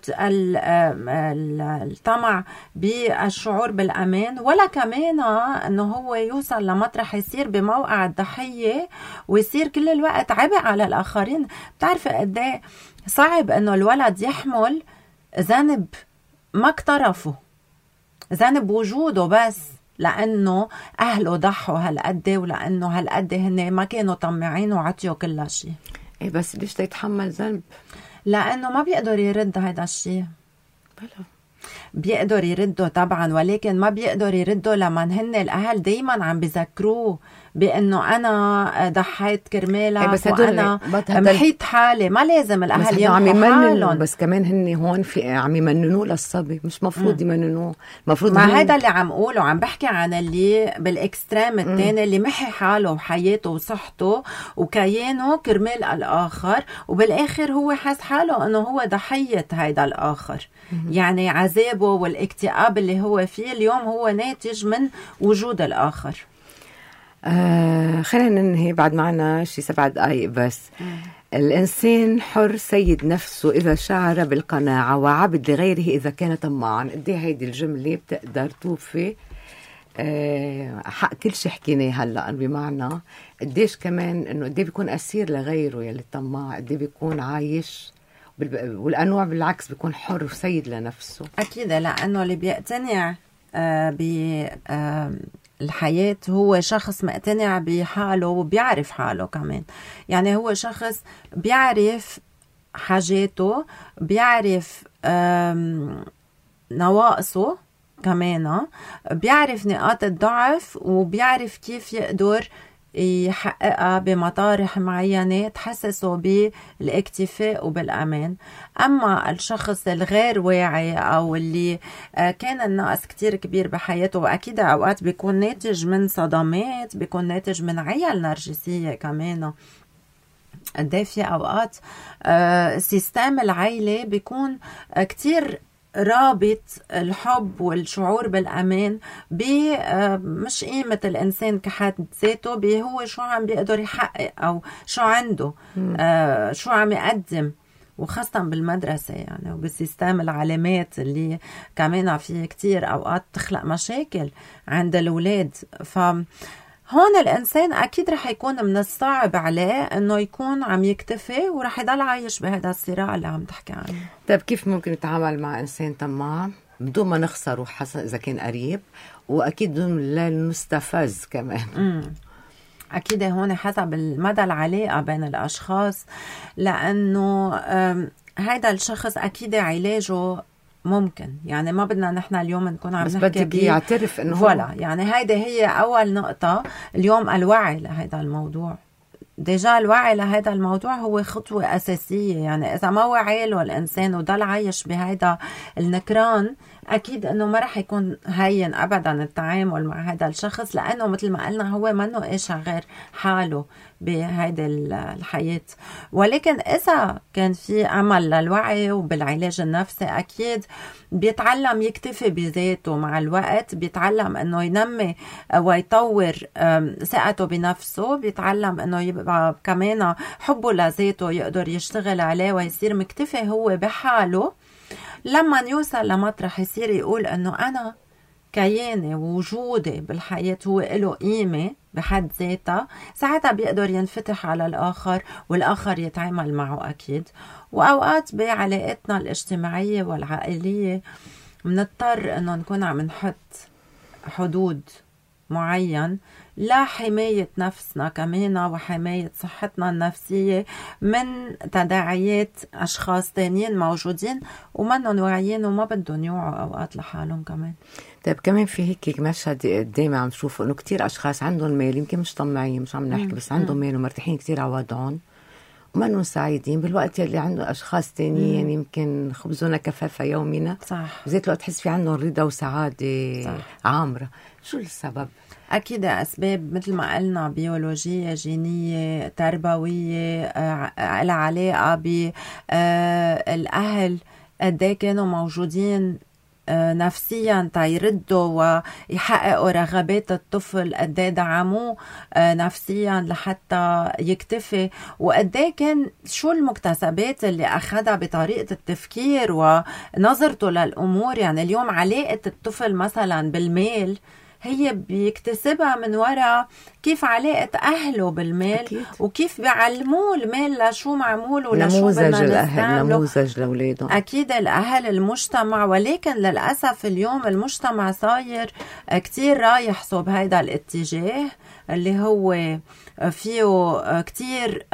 S2: الطمع بالشعور بالأمان، ولا كمان أنه هو يوصل لمطرح يصير بموقع الضحية ويصير كل الوقت عبء على الآخرين. بتعرفي قد ايه صعب أنه الولد يحمل ذنب ما اقترفه، ذنب وجوده، بس لأنه أهله ضحوا هالقد ولأنه هالقد هن ما كانوا طمعين وعطيوا كل شيء.
S1: إيه بس ليش يتحمل ذنب؟
S2: لأنه ما بيقدر يرد هذا الشيء.
S1: بلا
S2: بيقدر يرده طبعا، ولكن ما بيقدر يرده لما هن الأهل دايما عم بذكروه بأنه أنا ضحيت كرمالك
S1: بس
S2: وأنا محيط حالي. ما لازم الأهل يمحوا حالهم،
S1: بس كمان هن هون في عم يمننوه للصبي، مش مفروض يمننوه. مفروض
S2: ما هذا اللي عم قوله، عم بحكي عن اللي بالإكستريم الثاني اللي محي حاله وحياته وصحته وكيانه كرمال الآخر، وبالآخر هو حاس حاله أنه هو ضحية هذا الآخر. يعني عذابه والاكتئاب اللي هو فيه اليوم هو ناتج من وجود الآخر.
S1: آه خلينا ننهي بعد معنا شي سبع دقايق بس. مم. الإنسان حر سيد نفسه إذا شعر بالقناعة، وعبد لغيره إذا كان طماعا. قد ايه هيدي الجملة بتقدر توفي آه حق كل شي حكيناه هلا، بمعنى قديش كمان إنه قد ايه بيكون أسير لغيره يلي طماع، قد ايه بيكون عايش، والأنواع بالعكس بيكون حر وسيد لنفسه.
S2: أكيد، لأنه اللي بيقتنع آه ب آه الحياة هو شخص مقتنع بحاله وبيعرف حاله كمان. يعني هو شخص بيعرف حاجاته، بيعرف نواقصه كمان، بيعرف نقاط الضعف، وبيعرف كيف يقدر يحققها بمطارح معينة تحسسه بالاكتفاء وبالأمان. أما الشخص الغير واعي أو اللي كان النقص كتير كبير بحياته، وأكيد أوقات بيكون ناتج من صدمات، بيكون ناتج من عيال نرجسية كمان. قد في أوقات سيستم العائلة بيكون كتير رابط الحب والشعور بالأمان بمش قيمة الإنسان كحد ذاته، بهو شو عم بيقدر يحقق أو شو عنده، آه شو عم يقدم، وخاصة بالمدرسة يعني وبالسيستم العلامات اللي كمان في كتير أوقات تخلق مشاكل عند الأولاد. ف هون الإنسان أكيد رح يكون من الصعب عليه أنه يكون عم يكتفي، ورح يضل عايش بهذا الصراع اللي عم تحكي عنه.
S1: طيب كيف ممكن نتعامل مع إنسان طماع بدون ما نخسره، حسب إذا كان قريب، وأكيد بدون لا نستفز كمان؟
S2: مم. أكيد هون حسب المدى العلاقة بين الأشخاص، لأنه هذا الشخص أكيد علاجه ممكن. يعني ما بدنا نحن اليوم نكون عم نحكي
S1: بيه يعترف انه
S2: فوالا. يعني هيدا هي اول نقطة اليوم، الوعي لهذا الموضوع. ديجا الوعي لهذا الموضوع هو خطوة أساسية. يعني إذا ما وعي له الإنسان وضل عايش بهذا النكران، أكيد أنه ما رح يكون هين أبدا التعامل مع هذا الشخص، لأنه مثل ما قلنا هو منه إيش غير حاله بهذه الحياة. ولكن إذا كان في عمل للوعي وبالعلاج النفسي، أكيد بيتعلم يكتفي بذاته مع الوقت، بيتعلم أنه ينمي ويطور ثقته بنفسه، بيتعلم أنه يبقى كمان حبه لذاته يقدر يشتغل عليه ويصير مكتفي هو بحاله. لما يوصل لمطرح يصير يقول أنه أنا كياني ووجودي بالحياة هو له قيمة بحد ذاتها، ساعتها بيقدر ينفتح على الآخر والآخر يتعامل معه أكيد. وأوقات بعلاقتنا الاجتماعية والعائلية منضطر أنه نكون عم نحط حدود معين لحماية نفسنا كمان وحماية صحتنا النفسية من تداعيات أشخاص تانيين موجودين ومنهم واعيين وما بدهم يوعوا أوقات لحالهم كمان.
S1: طيب كمان في هيك مشهد قدامي عم شوفه إنه كتير أشخاص عندهم مال، يمكن مش طماعين مش عم نحكي، بس عندهم مال ومرتاحين كتير على وضعهم ومنهم سعيدين، بالوقت اللي عنده أشخاص تانيين يمكن خبزونا كفافة يومنا
S2: صح.
S1: بزيت الوقت تحس في عندهم رضا وسعادة صح. عامرة. شو السبب؟
S2: أكيد أسباب مثل ما قلنا بيولوجية، جينية، تربوية، على علاقة بالأهل قد كانوا موجودين نفسيا تيردوا ويحققوا رغبات الطفل، قد دعموه نفسيا لحتى يكتفي، وقد كان شو المكتسبات اللي أخذها بطريقة التفكير ونظرته للأمور. يعني اليوم علاقة الطفل مثلا بالمال هي بيكتسبها من وراء كيف علاقة أهله بالمال أكيد. وكيف بيعلموه المال لشو معمول ولشو بدنا نستعمله.
S1: نموذج لأولادهم
S2: أكيد الأهل، المجتمع. ولكن للأسف اليوم المجتمع صاير كتير رايح صوب هيدا الاتجاه اللي هو فيه كتير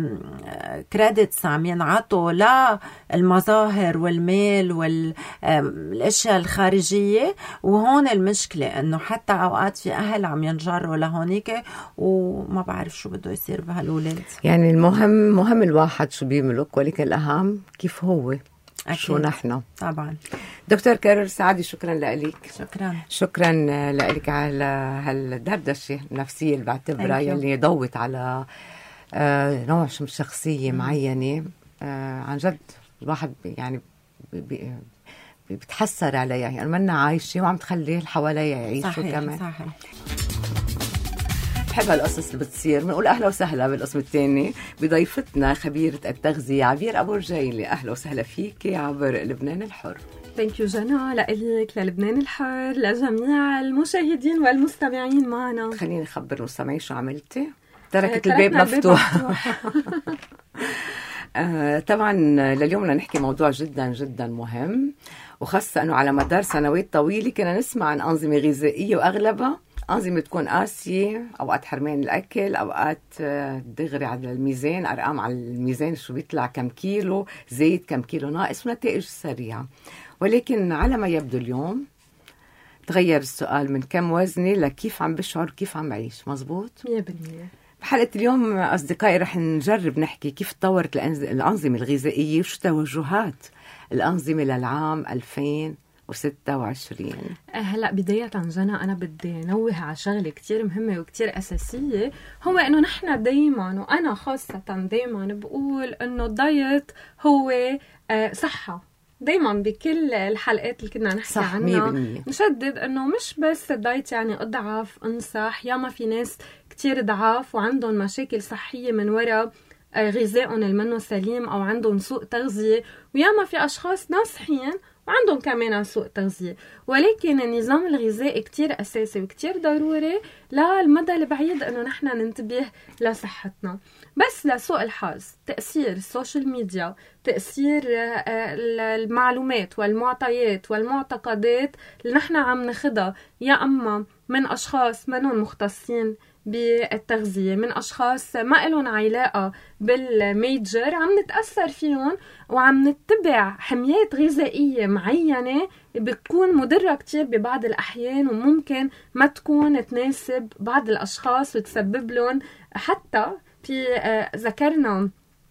S2: كريدتس عم ينعطوا للمظاهر والمال والاشياء الخارجية. وهون المشكلة انه حتى اوقات في اهل عم ينجروا لهونيك وما بعرف شو بده يصير بهالولاد.
S1: يعني المهم مهم الواحد شو بيملك، ولكن الاهم كيف هو
S2: أكيد.
S1: شو نحن.
S2: طبعا.
S1: دكتور كارول سعدي شكرا لك.
S2: شكرا
S1: شكرا لك على هالدردشه النفسيه اللي بعتبرها يلي ضوت على آه نوع من شخصيه معينه. آه عن جد الواحد يعني بي بتحسر عليها، يعني منا عايشه وعم تخلي اللي حواليها يعيشوا.
S2: صحيح.
S1: كمان
S2: صحيح.
S1: بحب هالقصص اللي بتصير. بنقول أهلا وسهلا بالقسم الثاني بضيفتنا خبيرة التغذية عبير أبو رجيلي. أهلا وسهلا فيك عبر لبنان الحر.
S3: ثانك يو جنى، لإلك، للبنان الحر، لجميع المشاهدين والمستمعين معنا.
S1: خليني أخبر المستمعين شو عملتي. تركت الباب مفتوح. آه طبعا لليوم بدنا نحكي موضوع جدا جدا مهم، وخاصة أنه على مدار سنوات طويلة كنا نسمع عن أنظمة غذائية وأغلبها أنظمة تكون قاسية، أوقات حرمان الأكل، أوقات دغري على الميزان، أرقام على الميزان شو بيطلع كم كيلو زيت، كم كيلو ناقص، ونتائج سريعة. ولكن على ما يبدو اليوم تغير السؤال من كم وزني لكيف عم بشعر كيف عم بعيش. مزبوط؟
S3: مية بالمية.
S1: بحلقة اليوم أصدقائي رح نجرب نحكي كيف تطورت الأنظمة الغذائية وشو توجهات الأنظمة للعام ألفين وستة وعشرين.
S3: هلا بداية جنى أنا بدي نوه على شغلة كتير مهمة وكتير أساسية، هو إنه نحن دايما وأنا خاصة دايما بقول إنه الدايت هو صحة. دايما بكل الحلقات اللي كنا نحكي عنها نشدد إنه مش بس الدايت يعني أضعف انصح، ياما في ناس كتير ضعاف وعندهم مشاكل صحية من وراء غذائهم المنو سليم أو عندهم سوء تغذية، وياما في أشخاص ناصحين وعندهم كمان سوء تغذية. ولكن النظام الغذائي كتير أساسي وكتير ضروري للمدى البعيد إنه نحن ننتبه لصحتنا. بس لسوء الحظ تأثير السوشيال ميديا، تأثير المعلومات والمعطيات والمعتقدات اللي نحن عم ناخدها يا أما من أشخاص منهم مختصين بالتغذية، من أشخاص ما إلهم علاقة بالميجر، عم نتأثر فيهم وعم نتبع حميات غذائية معينة بتكون مضرة كتير ببعض الأحيان وممكن ما تكون تناسب بعض الأشخاص وتسبب لهم. حتى في ذكرنا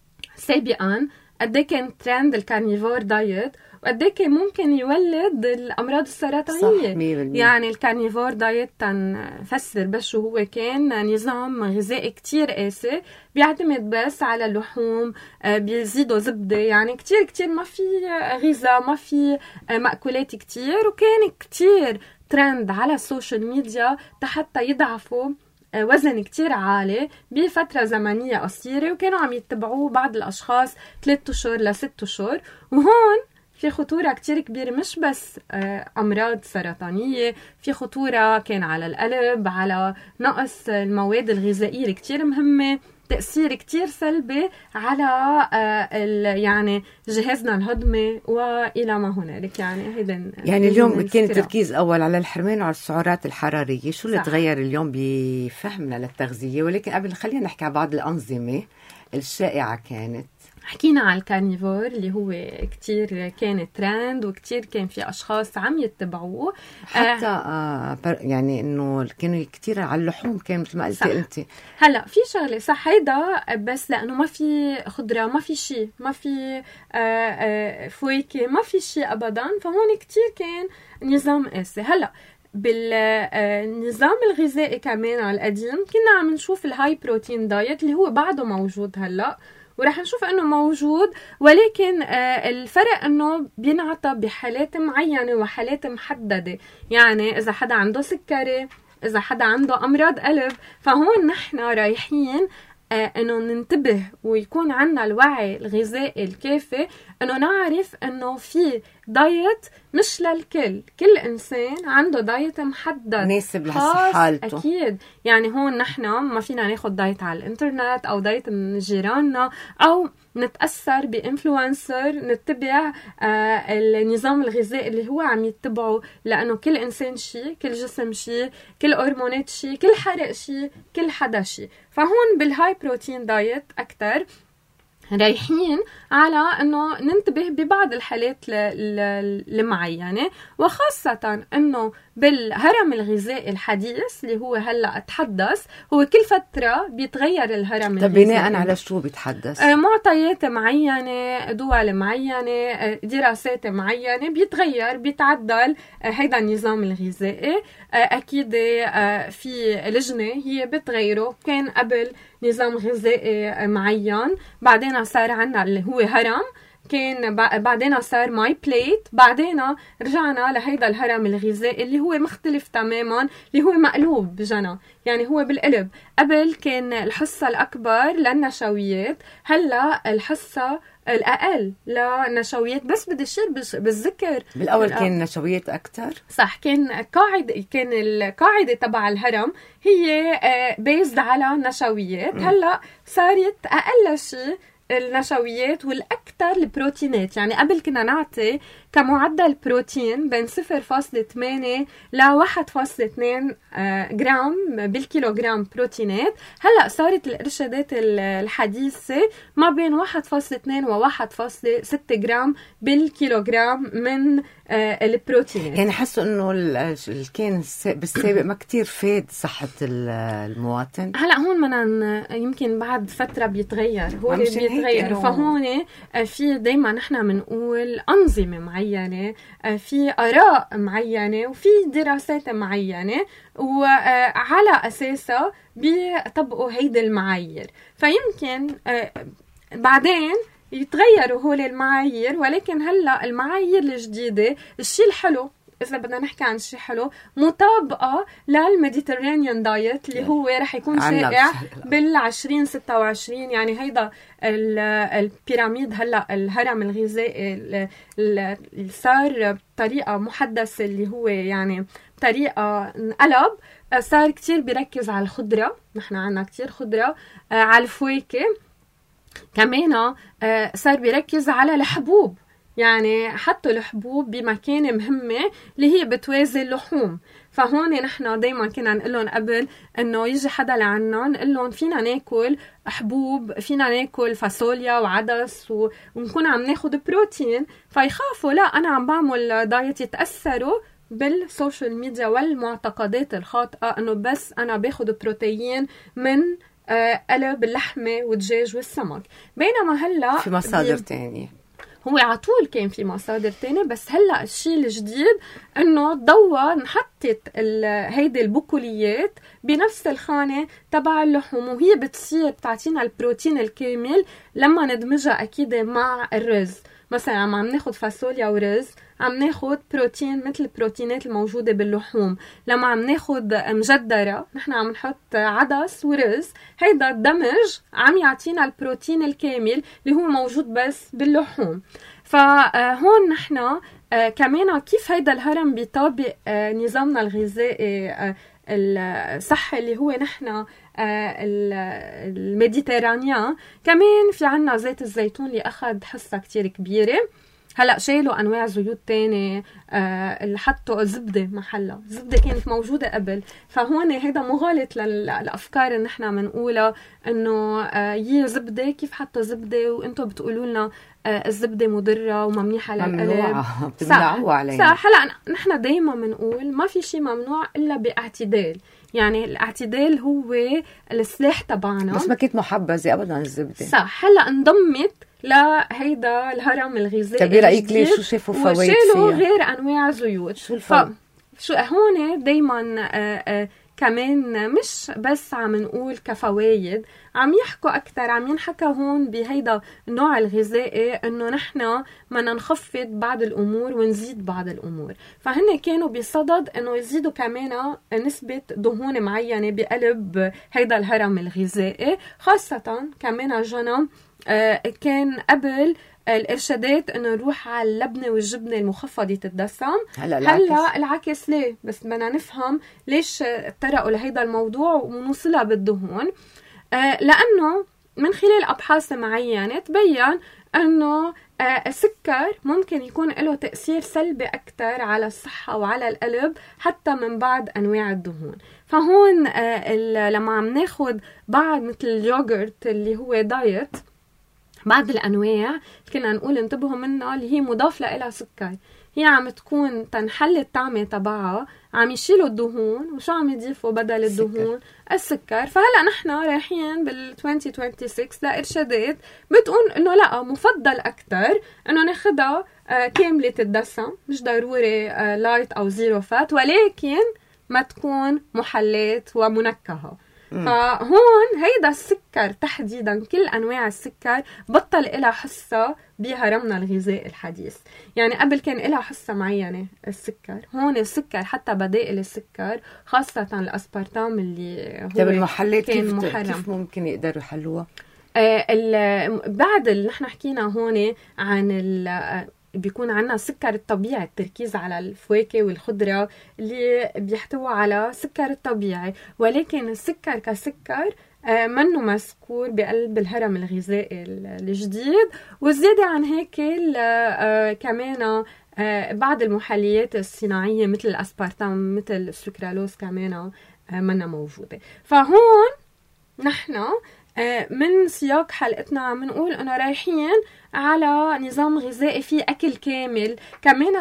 S3: سابقا قد كان ترند الكارنيفور دايت وقد كان ممكن يولد الأمراض السرطانية. يعني الكارنيفور دايت تنفسر بس شو هو، كان نظام غذائي كتير قاسي بيعتمد بس على اللحوم، بيزيدوا زبدة، يعني كتير كتير ما في غذاء، ما في مأكولات كتير. وكان كتير ترند على السوشيال ميديا حتى يضعفوا وزن كتير عالي بفترة زمنية قصيرة، وكانوا عم يتبعوه بعض الأشخاص ثلاثة أشهر لست أشهر. وهون في خطورة كتير كبيرة، مش بس أمراض سرطانية، في خطورة كان على القلب، على نقص المواد الغذائية اللي كتير مهمة تأثير كتير سلبي على يعني جهازنا الهضمي وإلى ما هنالك. يعني هيدا
S1: يعني اليوم كان التركيز أول على الحرمان وعلى السعرات الحرارية. شو اللي
S3: صح.
S1: تغير اليوم بفهمنا للتغذية؟ ولكن قبل خلينا نحكي عن بعض الأنظمة الشائعة. كانت
S3: حكينا على الكارنيفور اللي هو كتير كان ترند وكتير كان في أشخاص عم يتبعوه.
S1: حتى آه يعني إنه كانوا كتير على اللحوم، كان مثل ما قلتي أنت.
S3: هلا في شغلة صح هيدا، بس لأنه ما في خضرة، ما في شيء، ما في آه آه فواكه، ما في شيء أبدا، فهون كتير كان نظام قاسي. هلا بالنظام الغذائي كمان على القديم كنا عم نشوف الهاي بروتين دايت اللي هو بعده موجود هلا، ورح نشوف انه موجود، ولكن آه الفرق انه بينعطى بحالات معينه وحالات محدده. يعني اذا حدا عنده سكري، اذا حدا عنده امراض قلب، فهون نحن رايحين آه انه ننتبه ويكون عنا الوعي الغذائي الكافي، انه نعرف انه في دايت مش للكل، كل انسان عنده دايت محدد
S1: مناسب لحالته.
S3: اكيد يعني هون نحن ما فينا ناخد دايت على الانترنت او دايت من جيراننا او نتأثر بإنفلونسر نتبع آه النظام الغذائي اللي هو عم يتبعه، لأنه كل إنسان شيء، كل جسم شيء، كل هرمونات شيء، كل حرق شيء، كل حدا شيء. فهون بالهاي بروتين دايت أكتر رايحين على انه ننتبه ببعض الحالات المعينه، وخاصه انه بالهرم الغذائي الحديث اللي هو هلا تحدث، هو كل فتره بيتغير الهرم الغذائي.
S1: بناء على شو بيتحدث؟
S3: معطيات معينه، دول معينه، دراسات معينه، بيتغير بيتعدل هيدا النظام الغذائي. اكيد في لجنه هي بتغيره. كان قبل نظام غذائي معين، بعدين صار عنا اللي هو هرم، كان بعدين صار ماي بليت، بعدين رجعنا لهيدا الهرم الغذائي اللي هو مختلف تماما، اللي هو مقلوب بجنا، يعني هو بالقلب. قبل كان الحصة الأكبر للنشويات، هلا الحصة الأقل لنشويات، بس بدي أشير بالذكر
S1: بالأول كان نشويات أكتر.
S3: صح، كان قاعدة كان القاعدة تبع الهرم هي بيزد على نشويات. هلا صارت أقل شيء النشويات والأكثر البروتينات. يعني قبل كنا نعطي كمعدل بروتين بين صفر فاصلة ثمانية ل واحد فاصلة اثنين جرام بالكيلوغرام بروتينات، هلأ صارت الإرشادات الحديثة ما بين واحد فاصلة اثنين و واحد فاصلة ستة جرام بالكيلوغرام من البروتينات.
S1: يعني حسوا انه كان بالسابق ما كتير فاد صحة المواطن.
S3: هلا هون بدنا يمكن بعد فترة بيتغير، هو اللي بيتغير. فهون في دايما نحن بنقول أنظمة معينة، في آراء معينة، وفي دراسات معينة، وعلى أساسها بيطبقوا هيدي المعايير. فيمكن بعدين يتغيروا هول المعايير، ولكن هلا المعايير الجديده الشيء الحلو، اذا بدنا نحكي عن شيء حلو، مطابقه للميديترينيان دايت اللي هو رح يكون شائع بالعشرين ستة وعشرين. يعني هيدا البيراميد هلا الهرم الغذائي اللي صار بطريقه محدثه، اللي هو يعني طريقه انقلب، صار كتير بيركز على الخضره. نحن عنا كتير خضره، على الفواكه كمان، صار بيركز على الحبوب. يعني حطوا الحبوب بمكانة مهمة اللي هي بتوازي اللحوم. فهون نحن دايما كنا نقول لهم قبل انه يجي حدا لعنا نقول لهم فينا ناكل حبوب، فينا ناكل فاصوليا وعدس ونكون عم ناخد بروتين، فيخافوا لا انا عم بعمل دايت، يتأثروا بالسوشيال ميديا والمعتقدات الخاطئة انه بس انا باخد بروتين من قلب اللحمة والدجاج والسمك. بينما هلا
S1: في مصادر تانية،
S3: هو عطول كان في مصادر تانية، بس هلأ الشيء الجديد انه ضوى نحطت هيدي البقوليات بنفس الخانة تبع اللحوم، وهي بتصير بتعطينا البروتين الكامل لما ندمجها اكيد مع الرز. مثلا عم ناخد فاصوليا ورز، عم ناخد بروتين مثل البروتينات الموجودة باللحوم. لما عم ناخد مجدرة نحن عم نحط عدس ورز، هيدا الدمج عم يعطينا البروتين الكامل اللي هو موجود بس باللحوم. فهون نحن كمان كيف هيدا الهرم بيطابق نظامنا الغذائي الصحي اللي هو نحن الميديترانيان، كمان في عنا زيت الزيتون اللي أخذ حصة كتير كبيرة. هلأ شالوا أنواع زيوت تانية آه اللي حطوا زبدة محلها، زبدة كانت موجودة قبل. فهون هيدا مغالط للأفكار اللي نحن منقولها إنه آه يي زبدة، كيف حطوا زبدة وإنتوا بتقولوا لنا آه الزبدة مضرة وممنوحة للقلب،
S1: ممنوعة بتمنعوها علينا.
S3: صح. هلأ نحن دايما منقول ما في شيء ممنوع إلا باعتدال، يعني الاعتدال هو السلاح تبعنا.
S1: بس ما كنت محبذة أبدا الزبدة.
S3: صح. هلأ انضمت لهيدا الهرم الغذائي.
S1: طب برأيك ليش شو شافوا فوائد فيها؟
S3: وشالوا غير أنواع زيوت.
S1: شو الفرق؟
S3: شو هون دايما آآ آآ كمان مش بس عم نقول كفوايد، عم يحكوا أكتر، عم ينحكى هون بهيدا النوع الغذائي إنه نحن بدنا نخفض بعض الأمور ونزيد بعض الأمور. فهن كانوا بصدد إنه يزيدوا كمان نسبة دهون معينة بقلب هيدا الهرم الغذائي، خاصة كمان جنى آه كان قبل الإرشادات إنه نروح على اللبنة والجبنة المخفضة الدسم.
S1: هلا العكس.
S3: هلا العكس. ليه؟ بس بدنا نفهم ليش اتطرقوا لهيدا الموضوع ونوصلها بالدهون. آه لأنه من خلال أبحاث معينة تبين إنه آه السكر ممكن يكون له تأثير سلبي أكتر على الصحة وعلى القلب حتى من بعض أنواع الدهون. فهون آه لما عم ناخد بعض مثل اليوغورت اللي هو دايت، بعض الأنواع كنا نقول انتبهوا منها اللي هي مضاف لها سكر، هي عم تكون تنحل الطعمة تبعها، عم يشيلوا الدهون وشو عم يضيفوا بدل الدهون؟ السكر. فهلأ نحن رايحين بال ألفين وستة وعشرين لإرشادات بتقول إنه لا، مفضل أكتر إنه ناخدها آه كاملة الدسم، مش ضروري آه لايت أو زيرو فات، ولكن ما تكون محلات ومنكهة. فهون هيدا السكر تحديدا، كل أنواع السكر بطل إلها حصة بهرمنا الغذائي الحديث. يعني قبل كان إلها حصة معينة السكر، هون السكر حتى بدائل السكر خاصة الأسبرتام اللي هو
S1: طيب المحلات كيف,
S3: محرم.
S1: كيف ممكن يقدروا يحلوها؟
S3: آه بعد اللي نحن حكينا هون عن بيكون عنا السكر الطبيعي، التركيز على الفواكه والخضرة اللي بيحتوي على سكر الطبيعي، ولكن السكر كسكر آه منه مذكور بقلب الهرم الغذائي الجديد. وزيادة عن هيك آه كمان آه بعض المحليات الصناعية مثل الأسبارتام مثل السكرالوز كمان آه منها موجودة. فهون نحن من سياق حلقتنا عم نقول أنه رايحين على نظام غذائي فيه أكل كامل. كمان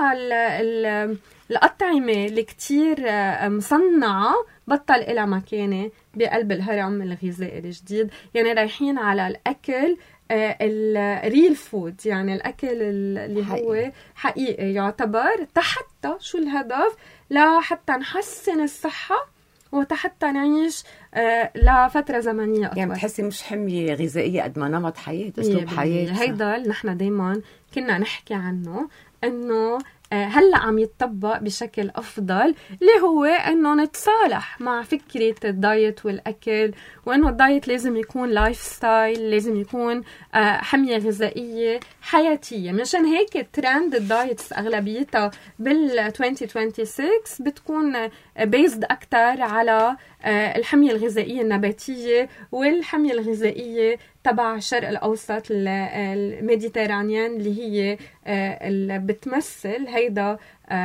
S3: الأطعمة اللي كتير مصنعة بطل إلها مكانة بقلب الهرم الغذائي الجديد. يعني رايحين على الأكل الريل فود، يعني الأكل اللي هو حقيقي يعتبر، حتى شو الهدف؟ لحتى نحسن الصحة وحتى نعيش آه لفترة زمنية أطول.
S1: يعني بتحسي مش حمية غذائية قد ما نمط حياة، أسلوب حياة.
S3: هيدا اللي نحن دايما كنا نحكي عنه، إنه آه هلأ عم يتطبق بشكل أفضل، اللي هو إنه نتصالح مع فكرة الدايت والأكل، وإنه الدايت لازم يكون لايف ستايل، لازم يكون آه حمية غذائية حياتية. مشان هيك ترند الدايتس أغلبيتها بال ألفين وستة وعشرين بتكون بيزد أكتر على آه الحمية الغذائية النباتية والحمية الغذائية تبع الشرق الأوسط الميديترانيان، اللي هي اللي بتمثل هيدا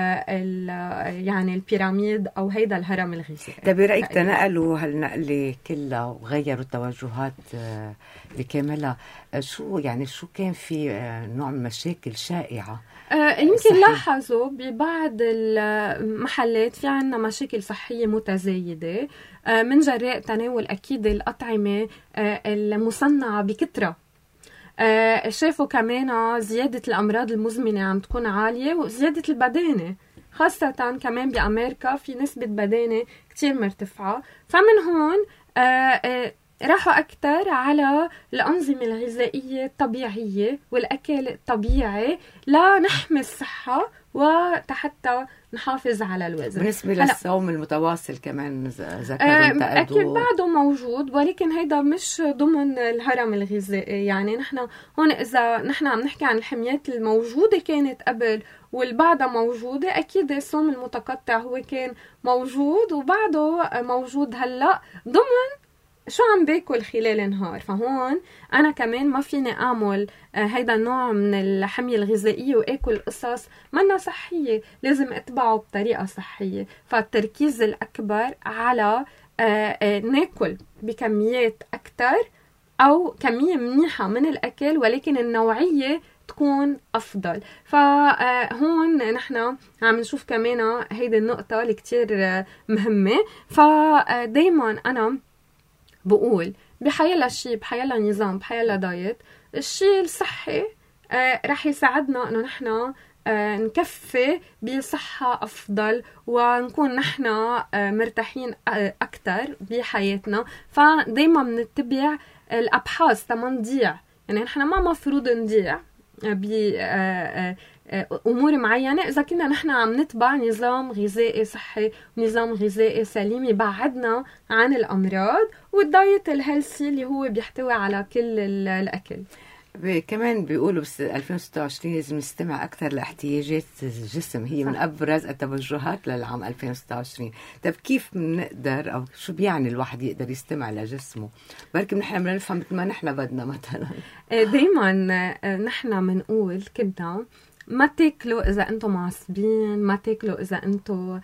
S3: يعني البيراميد أو هيدا الهرم الغذائي.
S1: ده برأيك تنقلوا هالنقلة كلها وغيروا التوجهات بكاملها، شو يعني شو كان في نوع من مشاكل شائعة؟
S3: آه يمكن صحيح. لاحظوا ببعض المحلات في عنا مشاكل صحية متزايدة آه من جراء تناول أكيد الأطعمة آه المصنعة بكثرة. آه شافوا كمان زيادة الأمراض المزمنة عم تكون عالية، وزيادة البدانة خاصة كمان بأمريكا في نسبة بدانة كتير مرتفعة. فمن هون آه آه راحوا أكتر على الأنظمة الغذائية الطبيعية والأكل الطبيعي لنحمي الصحة وحتى نحافظ على الوزن.
S1: بالنسبة للصوم المتواصل كمان ذكروا
S3: أكيد بعده موجود، ولكن هيدا مش ضمن الهرم الغذائي. يعني نحن هون إذا نحن عم نحكي عن الحميات الموجودة كانت قبل والبعدها موجودة. أكيد الصوم المتقطع هو كان موجود وبعده موجود هلأ ضمن شو عم باكل خلال النهار. فهون أنا كمان ما فيني أعمل هيدا النوع من الحمية الغذائية وآكل قصص منا صحية، لازم أتبعه بطريقة صحية. فالتركيز الأكبر على ناكل بكميات أكتر أو كمية منيحة من الأكل، ولكن النوعية تكون أفضل. فهون نحن عم نشوف كمان هيدي النقطة اللي كتير مهمة. فدايما أنا بقول بحيلا شيء، بحيلا نظام، بحيلا دايت، الشيء الصحي آه رح يساعدنا انه نحن آه نكفي بصحة افضل ونكون نحن آه مرتاحين آه اكتر بحياتنا. فدايما بنتبع الابحاث تما نضيع، يعني نحن ما مفروض نضيع ب آه أمور معينة إذا كنا نحن عم نتبع نظام غذائي صحي ونظام غذائي سليم يبعدنا عن الأمراض، والدايت الهيلثي اللي هو بيحتوي على كل الأكل.
S1: كمان بيقولوا بس ألفين وستة وعشرين لازم نستمع أكثر لاحتياجات الجسم، هي من أبرز التوجهات للعام ألفين وستة وعشرين. طيب كيف بنقدر أو شو بيعني الواحد يقدر يستمع لجسمه؟ بركي نحن بنفهم مثل ما نحن بدنا. مثلا
S3: دايما نحن بنقول كنا ما تاكلوا إذا أنتم معصبين، ما تاكلوا إذا أنتم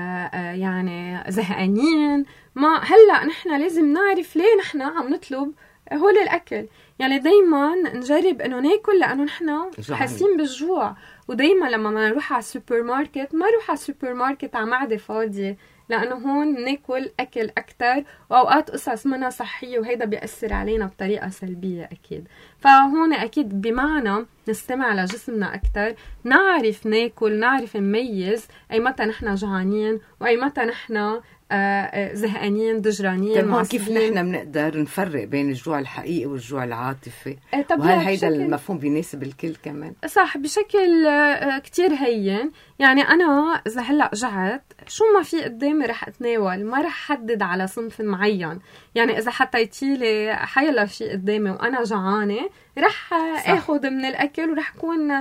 S3: يعني زهقانين. ما هلأ نحن لازم نعرف ليه نحن عم نطلب هول الأكل. يعني دايما نجرب أنه ناكل لأنه نحن حاسين بالجوع. ودايما لما ما نروح على السوبر ماركت ما نروح على السوبر ماركت على معدة فاضية، لأنه هون ناكل أكل أكتر وأوقات قصص منها صحية وهيدا بيأثر علينا بطريقة سلبية أكيد. فهون أكيد بمعنى نستمع لجسمنا أكتر، نعرف ناكل، نعرف نميز أي متى نحن جوعانين وأي متى نحن آه زهقانين دجرانين معصبين.
S1: كيف نحن بنقدر نفرق بين الجوع الحقيقي والجوع العاطفي؟ آه وهل هيدا المفهوم بيناسب الكل كمان؟
S3: صح، بشكل آه كتير هين. يعني أنا إذا هلأ جعت شو ما في قدامي رح أتناول، ما رح حدد على صنف معين. يعني إذا حطيتيلي حيلا شيء قدامي وأنا جعانة رح أخذ من الأكل ورح أكون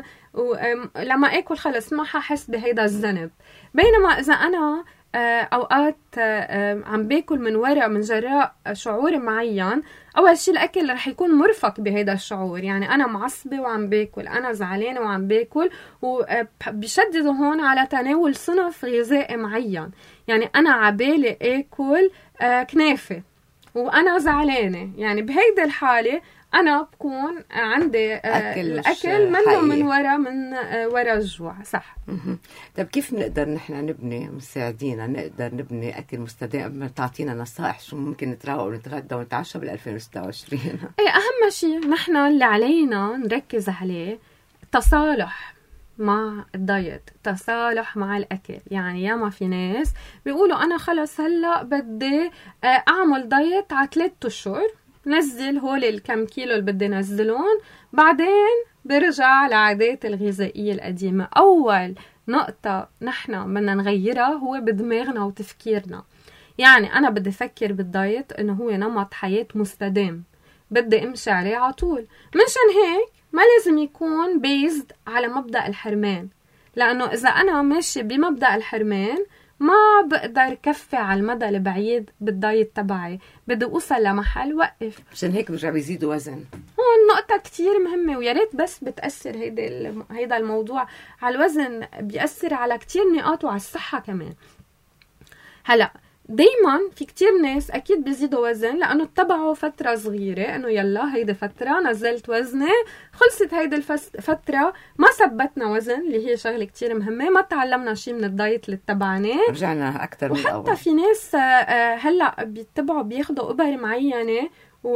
S3: لما أكل خلص ما ححس بهيدا الذنب. بينما إذا أنا أوقات عم باكل من وراء من جراء شعور معين، أول شيء الأكل رح يكون مرفق بهذا الشعور. يعني أنا معصبة وعم باكل، أنا زعلانة وعم باكل، وبشددوا هون على تناول صنف غذائي معين. يعني أنا عبالي آكل كنافة وأنا زعلانة، يعني بهيدا الحالة أنا بكون عندي أكل الأكل منه من وراء من وراء الجوع. صح.
S1: طيب كيف نقدر نحن نبني مساعدينا نقدر نبني أكل مستدام؟ تعطينا نصائح شو ممكن نتراوق ونتغدى ونتعشى بال ألفين وستة وعشرين؟
S3: أي أهم شيء نحن اللي علينا نركز عليه تصالح مع الدايت، تصالح مع الأكل. يعني ياما في ناس بيقولوا أنا خلص هلأ بدي أعمل دايت على ثلاثة أشهر، نزل هول الكم كيلو اللي بدي نزلون، بعدين برجع لعادات الغذائية القديمة. أول نقطة نحن بدنا نغيرها هو بدماغنا وتفكيرنا. يعني أنا بدي أفكر بالدايت إنه هو نمط حياة مستدام بدي أمشي عليه على طول. منشان هيك ما لازم يكون بيزد على مبدأ الحرمان، لأنه إذا أنا ماشي بمبدأ الحرمان ما بقدر كفي على المدى البعيد بالدايت تبعي، بدي أوصل لمحل وقف.
S1: عشان هيك برجع بيزيدوا وزن.
S3: هون نقطة كتير مهمة، ويا ريت بس بتأثر هيدا هيدا الموضوع على الوزن، بيأثر على كتير نقاط وعلى الصحة كمان. هلأ دايما في كتير ناس أكيد بيزيدوا وزن لأنه اتبعوا فترة صغيرة إنه يلا هيدا فترة نزلت وزني، خلصت هيدا الفترة ما ثبتنا وزن اللي هي شغلة كتير مهمة، ما تعلمنا شيء من الدايت اللي اتبعناه،
S1: رجعنا أكتر من الأول.
S3: وحتى في ناس هلأ بيتبعوا بياخدوا إبر معينة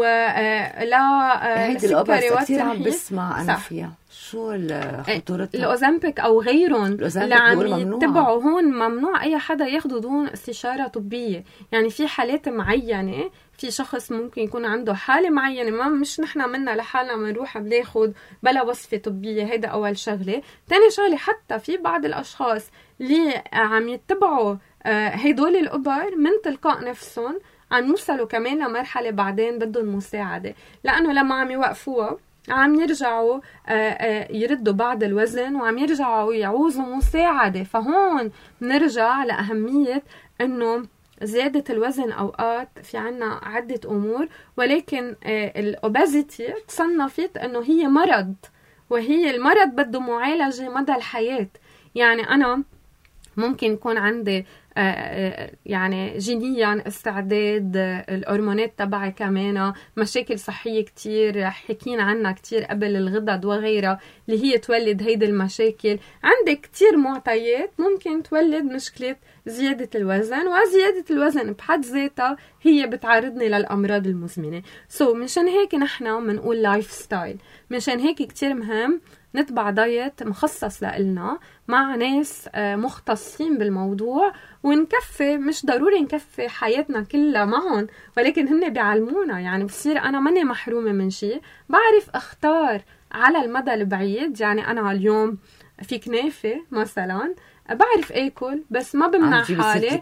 S3: ولا
S1: هيدي الأبر كتير عم بسمع أنا فيها. شو خطورتها؟
S3: الأوزمبيك أو غيرهم اللي عم يتبعوا هون ممنوع أي حدا ياخده دون استشارة طبية. يعني في حالات معينة، في شخص ممكن يكون عنده حالة معينة ما مش نحنا منا لحالنا منروح بناخد بلا وصفة طبية. هيدا أول شغلة. تاني شغلة حتى في بعض الأشخاص اللي عم يتبعوا هيدول الأبر من تلقاء نفسهم عم يوصلوا كمان لمرحلة بعدين بدهم مساعدة، لأنه لما عم يوقفوها عم يرجعوا يردوا بعض الوزن وعم يرجعوا يعوزوا مساعدة. فهون بنرجع لأهمية إنه زيادة الوزن أوقات في عنا عدة أمور، ولكن الأوبازيتي تصنفت إنه هي مرض، وهي المرض بده معالجة مدى الحياة. يعني أنا ممكن يكون عندي يعني جينيا استعداد، الهرمونات تبعي كمان، مشاكل صحية كتير حكينا عنها كتير قبل، الغدد وغيرها اللي هي تولد هيدي المشاكل. عندي كتير معطيات ممكن تولد مشكلة زيادة الوزن، وزيادة الوزن بحد ذاتها هي بتعرضني للأمراض المزمنة. سو so, مشان هيك نحنا منقول لايف ستايل، مشان هيك كتير مهم نتبع دايت مخصص لإلنا مع ناس مختصين بالموضوع، ونكفي، مش ضروري نكفي حياتنا كلها معهم، ولكن هن بيعلمونا. يعني بصير أنا ماني محرومة من شيء، بعرف أختار على المدى البعيد. يعني أنا اليوم في كنافة مثلا بعرف اكل، بس ما بمنع حالي،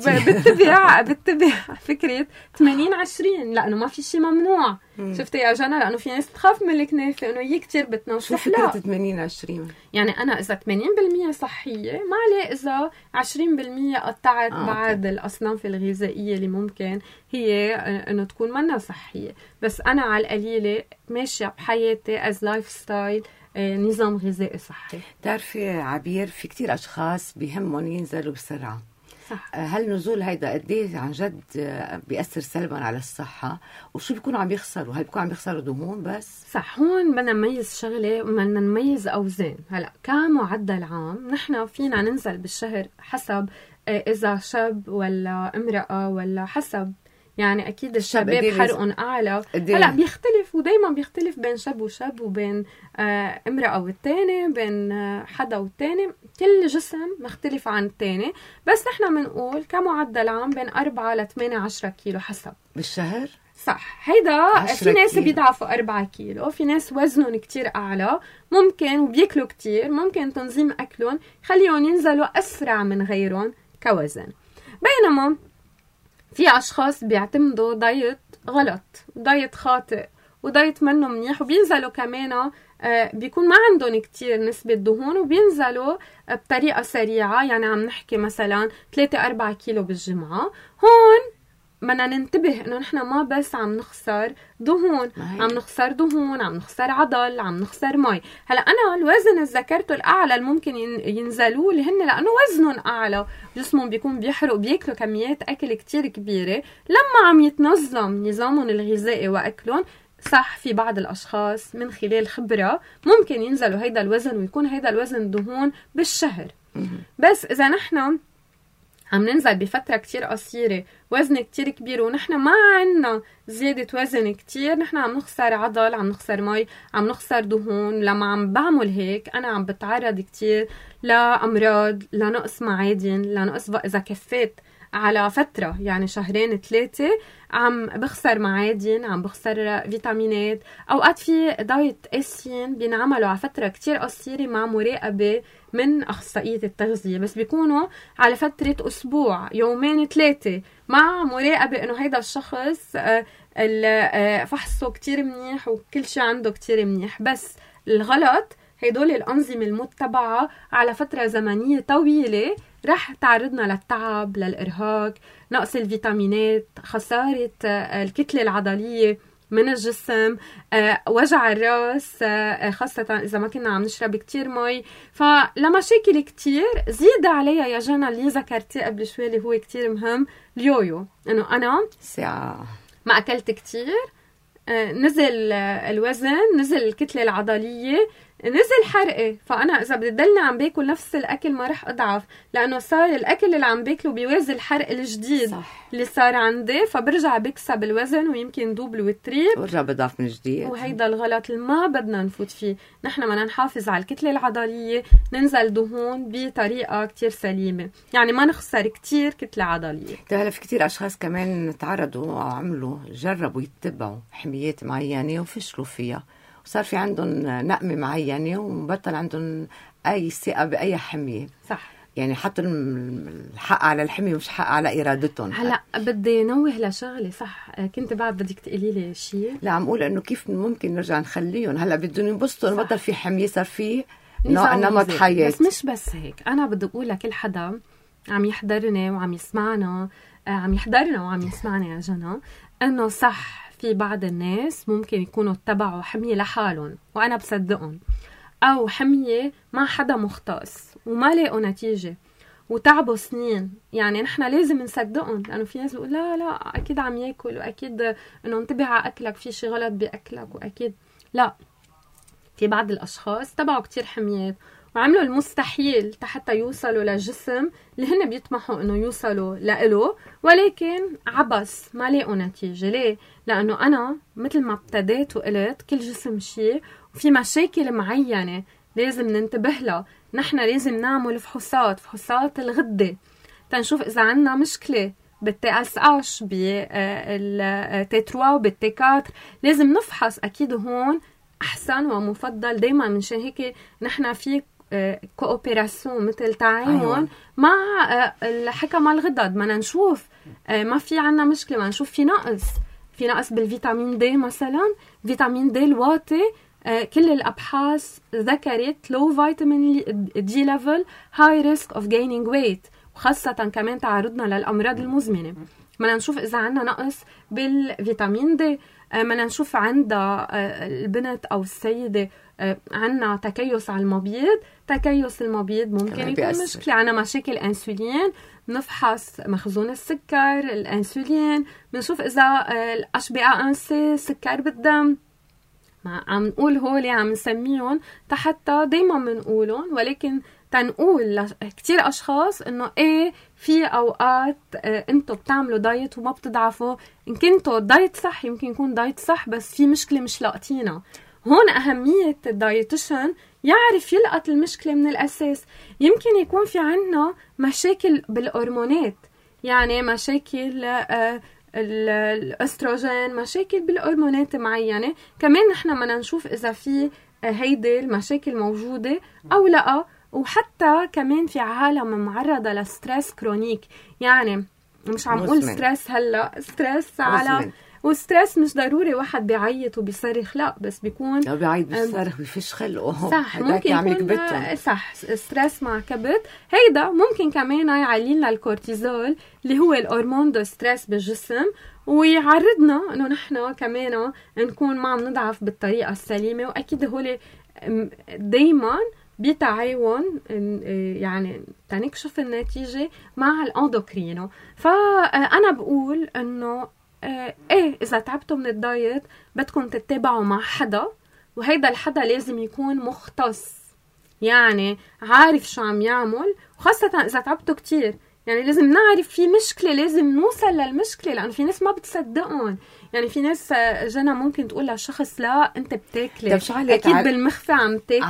S3: وبتبع بتبع فكره ثمانين عشرين، لانه ما في شيء ممنوع. شفتي يا جنى؟ لانه في ناس تخاف من الكنافه انه هي كثير بتنوشف.
S1: شو فكره ثمانين عشرين؟
S3: يعني انا اذا ثمانين بالمية صحيه ما عليه اذا عشرين بالمية قطعت آه بعض الاصناف الغذائيه اللي ممكن هي انه تكون منا صحيه، بس انا على القليله ماشيه بحياتي از لايف ستايل، نظام غذائي صحي.
S1: تعرفي عبير، في كتير أشخاص بيهمهم ينزلوا بسرعة.
S3: صح.
S1: هل نزول هيدا قديه عن جد بيأثر سلبا على الصحة؟ وشو بيكونوا عم يخسروا؟ هل بيكونوا عم يخسروا دهون بس؟
S3: صح. هون بدنا نميز شغلة، بدنا نميز أوزان. هلأ كمعدل عام نحن فينا ننزل بالشهر حسب إذا شاب ولا امرأة، ولا حسب يعني أكيد الشباب حرقهم أعلى. هلأ بيختلف، ودايما بيختلف بين شاب وشاب، وبين آه امرأة والتاني، بين آه حدا والتاني. كل جسم مختلف عن التاني، بس نحن منقول كمعدل عام بين أربعة لثمانية عشرة كيلو حسب
S1: بالشهر.
S3: صح. هيدا في ناس كيلو. بيضعفوا أربعة كيلو، في ناس وزنهم كتير أعلى ممكن وبيأكلوا كتير، ممكن تنظيم أكلهم خليهم ينزلوا أسرع من غيرهم كوزن. بينما في أشخاص بيعتمدوا دايت غلط، دايت خاطئ، ودايت منه منيح، وبينزلوا كمان آه بيكون ما عندهم كتير نسبة دهون، وبينزلوا آه بطريقة سريعة. يعني عم نحكي مثلا ثلاثة أربعة كيلو بالجمعة. هون بدنا ننتبه انه نحن ما بس عم نخسر دهون، عم نخسر دهون، عم نخسر عضل، عم نخسر مي. هلا انا الوزن اللي ذكرته الاعلى اللي ممكن ينزلوا اللي هن لانه وزنهم اعلى، جسمهم بيكون بيحرق، بياكلوا كميات اكل كتير كبيره. لما عم يتنظم نظامهم الغذائي واكلهم صح، في بعض الاشخاص من خلال خبره ممكن ينزلوا هيدا الوزن، ويكون هيدا الوزن دهون بالشهر. بس اذا نحن عم ننزل بفترة كتير قصيرة وزن كتير كبير، ونحن ما عنا زيادة وزن كتير، نحن عم نخسر عضل، عم نخسر مي، عم نخسر دهون. لما عم بعمل هيك أنا عم بتعرض كتير لأمراض، لنقص معادن، لنقص إذا كفيت على فترة يعني شهرين ثلاثة عم بخسر معادن، عم بخسر فيتامينات. أوقات في دايت قاسيين بينعملوا على فترة كتير قصيرة مع مراقبة من أخصائية التغذية، بس بيكونوا على فترة أسبوع يومين ثلاثة مع مراقبة إنه هيدا الشخص فحصه كتير منيح وكل شيء عنده كتير منيح. بس الغلط هيدول الأنظمة المتبعة على فترة زمنية طويلة رح تعرضنا للتعب، للإرهاق، نقص الفيتامينات، خسارة الكتلة العضلية من الجسم، وجع الراس، خاصة إذا ما كنا عم نشرب كتير مي. فلمشاكل كتير زيد عليها يا جنى اللي ذكرتيه قبل شوي اللي هو كتير مهم، اليويو. إنه أنا
S1: ساعة
S3: ما أكلت كتير، نزل الوزن، نزل الكتلة العضلية، نزل حرقي. فأنا إذا بدي ضلني عم باكل نفس الأكل ما رح أضعف، لأنه صار الأكل اللي عم باكله بيوازي الحرق الجديد صح. اللي صار عندي، فبرجع بكسب الوزن ويمكن دوبل وتريب
S1: ورجع بضعف من جديد.
S3: وهيدا الغلط اللي ما بدنا نفوت فيه. نحن بدنا نحافظ على الكتلة العضلية، ننزل دهون بطريقة كتير سليمة، يعني ما نخسر كتير كتلة عضلية.
S1: هلا في كتير أشخاص كمان تعرضوا أو عملوا جربوا يتبعوا حميات معينة وفشلوا فيها، صار في عندهم نقمة معينة ومبطل عندهم أي ثقة بأي حمية.
S3: صح.
S1: يعني حطوا الحق على الحمية مش حق على إرادتهم.
S3: هلا بدي نوه لشغله صح، كنت بعد بدك تقولي لي شيء.
S1: لا عم أقول إنه كيف ممكن نرجع نخليهم هلا بدهم ينبسطوا، بطل في حمية، صار في نمط حياة.
S3: بس مش بس هيك، أنا بدي أقول لكل حدا عم يحضرني وعم يسمعنا، عم يحضرنا وعم يسمعنا يا جنى، إنه صح في بعض الناس ممكن يكونوا اتبعوا حمية لحالهم وأنا بصدقهم، أو حمية مع حدا مختص وما لاقوا نتيجة وتعبوا سنين. يعني نحن لازم نصدقهم، لأنه في ناس بيقول لا لا أكيد عم يأكل، وأكيد إنه انتبه على أكلك، في شي غلط بأكلك، وأكيد لا. في بعض الأشخاص تبعوا كتير حميات وعملوا المستحيل حتى يوصلوا للجسم اللي هن بيطمحوا إنه يوصلوا لإله، ولكن عبس ما لاقوا نتيجة. ليه؟ لأنه أنا مثل ما ابتديت وقلت كل جسم شيء، وفي مشاكل معينة لازم ننتبه لها. نحن لازم نعمل فحوصات، فحوصات الغدة تنشوف إذا عنا مشكلة بالتي اس اش، بالتي ثلاثة وبالتي أربعة. لازم نفحص. أكيد هون أحسن ومفضل دايما، من شان هيك نحن في كوبيراسيون مثل تعاون أيوة. مع الحكمة الغدد، ما نشوف ما في عنا مشكلة، ما نشوف في نقص في نقص بالفيتامين دي مثلا، فيتامين دي الواطي. كل الأبحاث ذكرت low vitamin D level high risk of gaining weight، وخاصة كمان تعرضنا للأمراض المزمنة. ما نشوف إذا عنا نقص بالفيتامين دي، ما نشوف عندها البنت أو السيدة عنا تكيس على المبيض. تكيس المبيض ممكن يكون مشكلة، عنا مشاكل أنسولين، نفحص مخزون السكر، الأنسولين، بنشوف إذا الاتش بي إيه وان سي سكر بالدم. عم نقول هولي عم نسميهم حتى دايما بنقولهم، ولكن تنقول كتير أشخاص إنه إيه في أوقات اه أنتوا بتعملوا دايت وما بتضعفوا. إن كنتوا دايت صح يمكن يكون دايت صح، بس في مشكلة مش لاقطينها. هون أهمية الدايتيشن يعرف يلقط المشكلة من الأساس. يمكن يكون في عنا مشاكل بالهرمونات، يعني مشاكل اه الاستروجين، مشاكل بالهرمونات معينة. كمان نحن ما نشوف إذا في هيدي المشاكل موجودة أو لا. وحتى كمان في عالم معرضة لستريس كرونيك، يعني مش عم أقول ستريس هلا ستريس على وستريس مش ضروري واحد بيعيط وبيصرخ، لا، بس بيكون
S1: لو بيعيط بيصرخ بيفش خلقه
S3: صح، ممكن يكون صح ستريس مع كبت. هيدا ممكن كمان يعلي لنا الكورتيزول اللي هو الهرمون دو ستريس بالجسم، ويعرضنا انه نحن كمان نكون ما عم نضعف بالطريقه السليمه. واكيد هول دايما بتعاون يعني تنكشف النتيجه مع الاندوكرينو. فانا بقول انه ايه اذا تعبتوا من الدايت بدكم تتبعوا مع حدا، وهيدا الحدا لازم يكون مختص، يعني عارف شو عم يعمل. وخاصه اذا تعبتوا كتير يعني لازم نعرف في مشكله، لازم نوصل للمشكله، لانه في ناس ما بتصدقون. يعني في ناس جنى ممكن تقول لشخص لا انت بتاكلي، اكيد عل... بالمخفى عم تاكلي.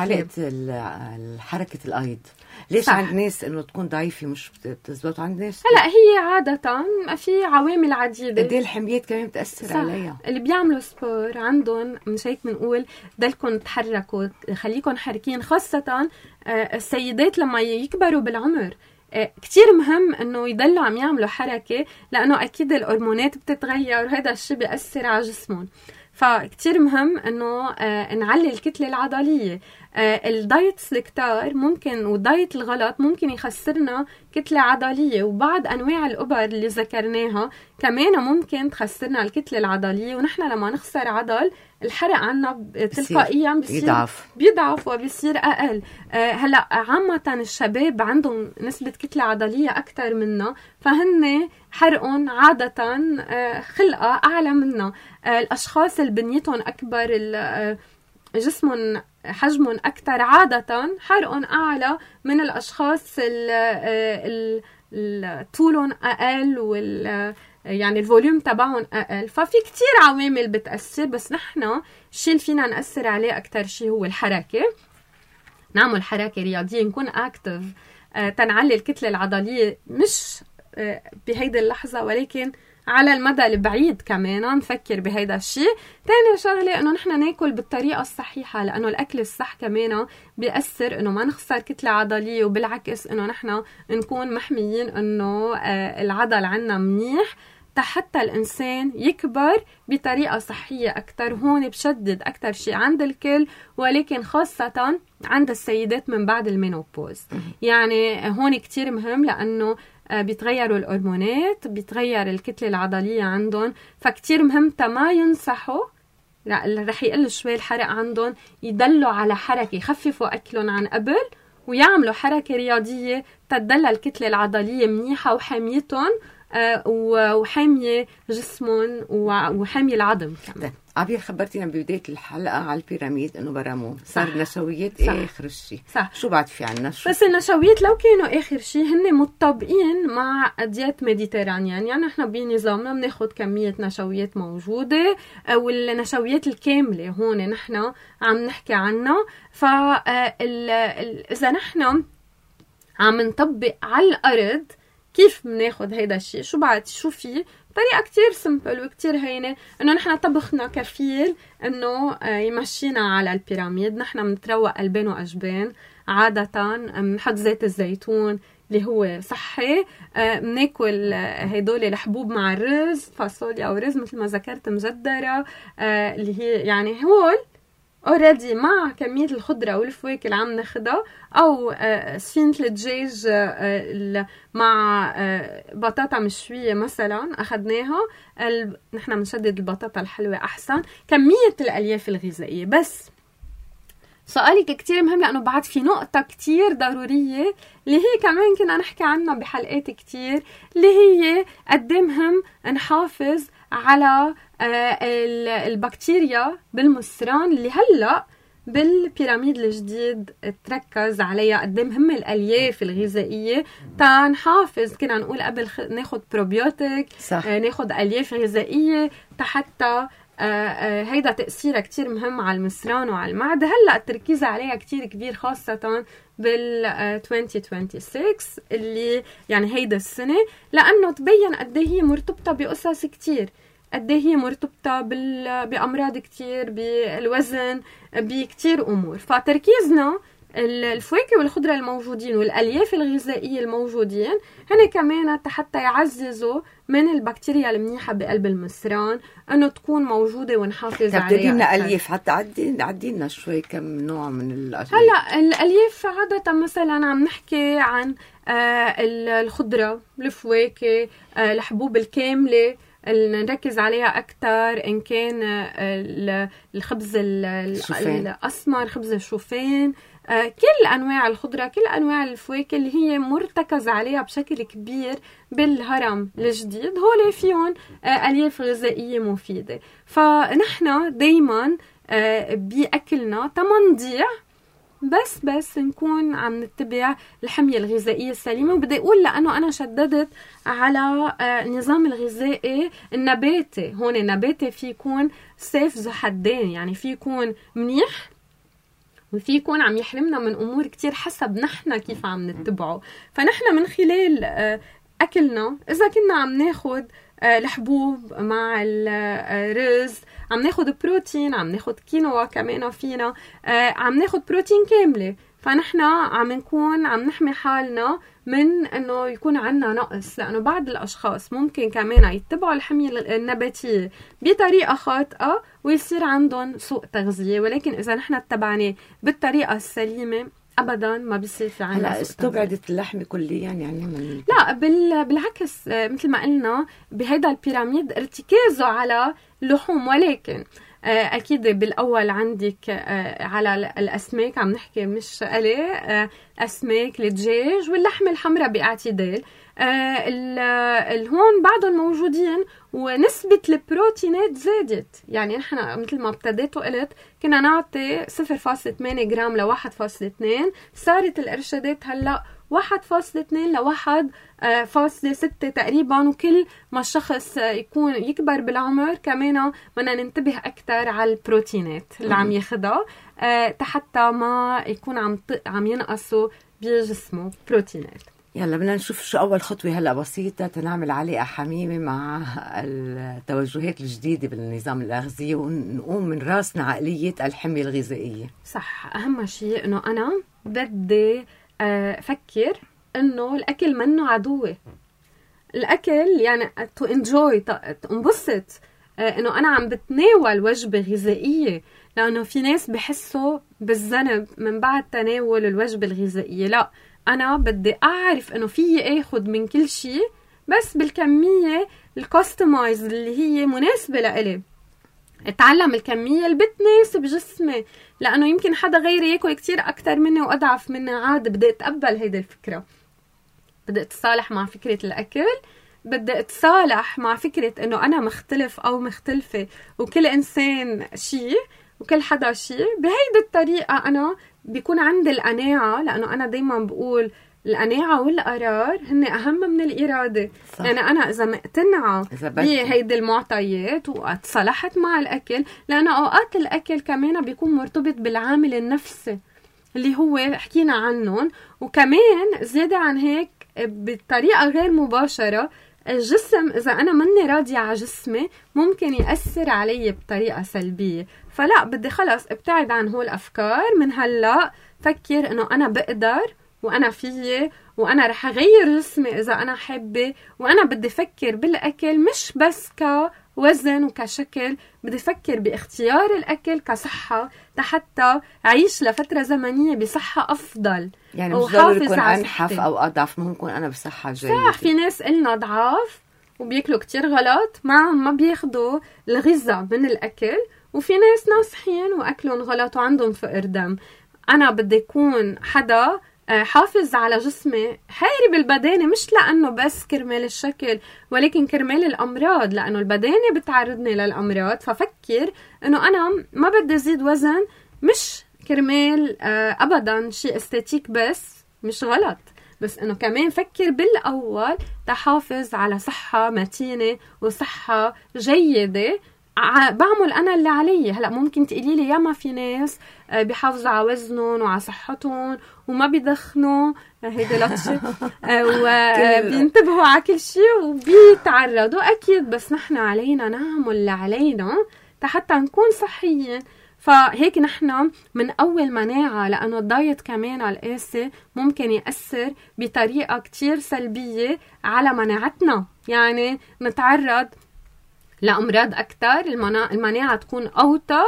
S1: علقة حركه الايض ليش صح. عند ناس انه تكون ضعيفه مش بتزبط، عند ناس
S3: هلا هي عاده في عوامل عديده.
S1: قد ايه الحميات كمان بتاثر صح. عليها.
S3: اللي بيعملوا سبور عندهم مش هيك بنقول دلكم تحركوا، خليكم حركين، خاصه السيدات لما يكبروا بالعمر كتير مهم انه يضلوا عم يعملوا حركه، لانه اكيد الهرمونات بتتغير وهذا الشيء بيأثر على جسمهم. فكتير مهم انه آه نعلي الكتله العضليه. آه الدايتس الكتار ممكن والدايت الغلط ممكن يخسرنا كتله عضليه، وبعض انواع الابر اللي ذكرناها كمان ممكن تخسرنا الكتله العضليه. ونحن لما نخسر عضل الحرق عنا تلقائيا بيصير
S1: بيضعف
S3: بيضعف وبيصير اقل. آه هلا عامه الشباب عندهم نسبه كتله عضليه اكثر منا، فهن حرقهم عاده آه خلقه اعلى منا. آه الاشخاص اللي بنيتهم اكبر، آه جسمهم حجمهم اكثر، عاده حرقهم اعلى من الاشخاص اللي طولهم اقل وال يعني الفوليوم تبعهم اقل. ففي كتير عوامل بتاثر، بس نحن الشيء اللي فينا ناثر عليه اكثر شيء هو الحركه. نعمل حركه رياضيه، نكون اكتف، آه تنعلي الكتله العضليه، مش آه بهيدي اللحظه ولكن على المدى البعيد كمان نفكر بهيدا الشيء. تاني شغلة إنه نحن ناكل بالطريقة الصحيحة، لأنه الأكل الصح كمان بيأثر إنه ما نخسر كتلة عضلية، وبالعكس إنه نحن نكون محميين إنه العضل عنا منيح حتى الإنسان يكبر بطريقة صحية أكتر. هون بشدد أكتر شيء عند الكل، ولكن خاصة عند السيدات من بعد المينوبوز. يعني هون كتير مهم، لأنه بيتغيروا الهرمونات، بيتغير الكتلة العضلية عندهم، فكتير مهم ما ينصحوا، رح يقل شوي الحرق عندهم، يدلوا على حركة، يخففوا أكلهم عن قبل ويعملوا حركة رياضية تدل الكتلة العضلية منيحة وحميتهم وحامية جسمهم وحامية العظم كمان.
S1: عبير خبرتينا ببداية الحلقة على البيراميد إنه برامون صار النشويات آخر الشيء.
S3: صح.
S1: شو بعد في عنا؟ شو؟
S3: بس النشويات لو كانوا آخر شيء هن متطابقين مع ديات ميديترانيان، يعني نحن بنظامنا بناخد كمية نشويات موجودة، والنشويات الكاملة هون نحن عم نحكي عنها. فإذا نحن عم نطبق على الأرض كيف بناخد هيدا الشيء، شو بعد شو فيه، طريقة كتير سمبل وكتير هينة، انه نحن طبخنا كفيل انه يمشينا على البيراميد. نحن بنتروق قلبين واجبين عادة، بنحط زيت الزيتون اللي هو صحي، بناكل هيدول الحبوب مع الرز، فاصوليا او رز مثل ما ذكرت مجدرة، اللي هي يعني هول اوريدي مع كمية الخضرة والفواكه اللي عم ناخدها، او سفينة الدجاج مع بطاطا مشوية مثلا اخدناها. نحن بنشدد البطاطا الحلوة احسن. كمية الالياف الغذائية. بس سؤالك كتير مهم، لانه بعد في نقطة كتير ضرورية اللي هي كمان كنا نحكي عنها بحلقات كتير، اللي هي قد ايه مهم نحافظ على البكتيريا بالمصران اللي هلأ بالبيراميد الجديد تركز عليها. قد ايه مهم الالياف الغذائيه تنحافظ، كنا نقول قبل خ... ناخد بروبيوتيك، آه ناخد الياف غذائيه حتى آه آه هيدا تاثيرها كتير مهم على المصران وعلى المعده. هلا التركيز عليها كتير كبير، خاصه بال ألفين وستة وعشرين اللي يعني هيدا السنه، لانه تبين قد ايه هي مرتبطه بقصص كتير، قد ايه هي مرتبطه بال... بامراض كتير، بالوزن، بكتير امور. فتركيزنا الفواكه والخضره الموجودين والالياف الغذائيه الموجودين هن كمان حتى يعززوا من البكتيريا المنيحه بقلب المصران انه تكون موجوده ونحافظ عليها.
S1: تبتدي لنا الياف، حتى عدي عدي لنا شوي كم نوع من الالياف.
S3: هلا الالياف عاده مثلا عم نحكي عن آه الخضره، الفواكه، آه الحبوب الكامله نركز عليها أكتر، إن كان الخبز الأسمر، خبز الشوفان، كل أنواع الخضرة، كل أنواع الفواكه اللي هي مرتكز عليها بشكل كبير بالهرم الجديد، هول فيهم ألياف غذائية مفيدة. فنحن دايما بأكلنا تمنضيع بس بس نكون عم نتبع الحمية الغذائية السليمة. وبدي أقول لأنه أنا شددت على النظام الغذائي النباتي. هون النباتي في يكون سيف ذو حدين، يعني في يكون منيح وفي يكون عم يحرمنا من أمور كتير حسب نحن كيف عم نتبعه. فنحن من خلال أكلنا إذا كنا عم ناخد الحبوب مع الرز، عم ناخد بروتين، عم ناخد كينوا كمان فينا، عم ناخد بروتين كاملة، فنحن عم نكون عم نحمي حالنا من انه يكون عنا نقص. لانه بعض الاشخاص ممكن كمان يتبعوا الحمية النباتية بطريقة خاطئة ويصير عندهم سوء تغذية، ولكن اذا نحن اتبعناه بالطريقة السليمة ابدا ما بيصير في عنا.
S1: هلا استبعدت اللحمه كليا يعني من...
S3: لا بال... بالعكس، مثل ما قلنا بهيدا البيراميد ارتكازه على اللحوم، ولكن اكيد بالاول عندك على الاسماك، عم نحكي مش قلي، اسماك، الدجاج واللحمه الحمراء باعتدال. هون بعضهم موجودين ونسبة البروتينات زادت. يعني نحن مثل ما ابتديت وقلت كنا نعطي صفر فاصلة ثمانية جرام ل واحد فاصلة اثنين، صارت الارشادات هلا واحد فاصلة اثنين ل واحد فاصلة ستة تقريبا. وكل ما الشخص يكون يكبر بالعمر كمان بدنا ننتبه اكثر على البروتينات اللي عم ياخدها حتى ما يكون عم عم ينقصوا بجسمه بروتينات.
S1: يلا بدنا نشوف شو أول خطوة هلأ بسيطة تنعمل علاقة حميمة مع التوجهات الجديدة بالنظام الأغذية ونقوم من راسنا عقلية الحمية الغذائية.
S3: صح، أهم شيء إنه أنا بدي أفكر إنه الأكل منه عدوة. الأكل يعني to enjoy، تنبسط إنه أنا عم بتناول وجبة غذائية، لأنه في ناس بحسوا بالذنب من بعد تناول الوجبة الغذائية. لا، أنا بدي أعرف إنه فيي أخذ من كل شيء بس بالكمية الكاستمايز اللي هي مناسبة لإلي. اتعلم الكمية اللي بتناسب جسمي، لأنه يمكن حدا غيري ياكل كتير أكتر مني وأضعف مني، عادي. بدي أتقبل هيدا الفكرة، بدي أتصالح مع فكرة الأكل، بدي أتصالح مع فكرة إنه أنا مختلف أو مختلفة وكل إنسان شيء وكل حدا شيء. بهيدي الطريقة أنا بيكون عندي القناعة، لأنه أنا دايما بقول القناعة والقرار هن أهم من الإرادة. صح. يعني أنا إذا مقتنعة بهيدي المعطيات وأتصالحت مع الأكل، لأن أوقات الأكل كمان بيكون مرتبط بالعامل النفسي اللي هو حكينا عنهم، وكمان زيادة عن هيك بطريقة غير مباشرة الجسم إذا أنا مني راضية على جسمي ممكن يأثر علي بطريقة سلبية. فلا، بدي خلص ابتعد عن هول الأفكار من هلأ، فكر إنه أنا بقدر وأنا فيي وأنا رح أغير جسمي إذا أنا حابة، وأنا بدي فكر بالأكل مش بس كوزن وكشكل، بدي فكر باختيار الأكل كصحة حتى أعيش لفترة زمنية بصحة أفضل.
S1: يعني مش ضروري يكون أنحف أو أضعف، ممكن أنا بصحة جيدة.
S3: صح، في ناس إلنا ضعاف وبيأكلوا كتير غلط، معهم ما بياخدوا الغذاء من الأكل، وفي ناس ناصحين وأكلهم غلط وعندهم فقر دم. أنا بدي يكون حدا حافظ على جسمي، حارب البدانة، مش لأنه بس كرمال الشكل ولكن كرمال الأمراض، لأنه البدانة بتعرضني للأمراض. ففكر أنه أنا ما بدي زيد وزن، مش كرمال أبدا شيء استاتيك، بس مش غلط، بس أنه كمان فكر بالأول تحافظ على صحة متينة وصحة جيدة. بعمل أنا اللي علي. هلأ ممكن تقولي لي ياما في ناس بيحافظوا على وزنهم وعلى صحتهم وما بيدخنوا، هيدا لطشة، وبينتبهوا على كل شيء وبيتعرضوا أكيد، بس نحن علينا نعمل اللي علينا حتى نكون صحيين. فهيك نحن من أول مناعة، لأنه الدايت كمان على القاسي ممكن يأثر بطريقة كتير سلبية على مناعتنا، يعني نتعرض لأمراض أكتر، المناعة تكون أوطى،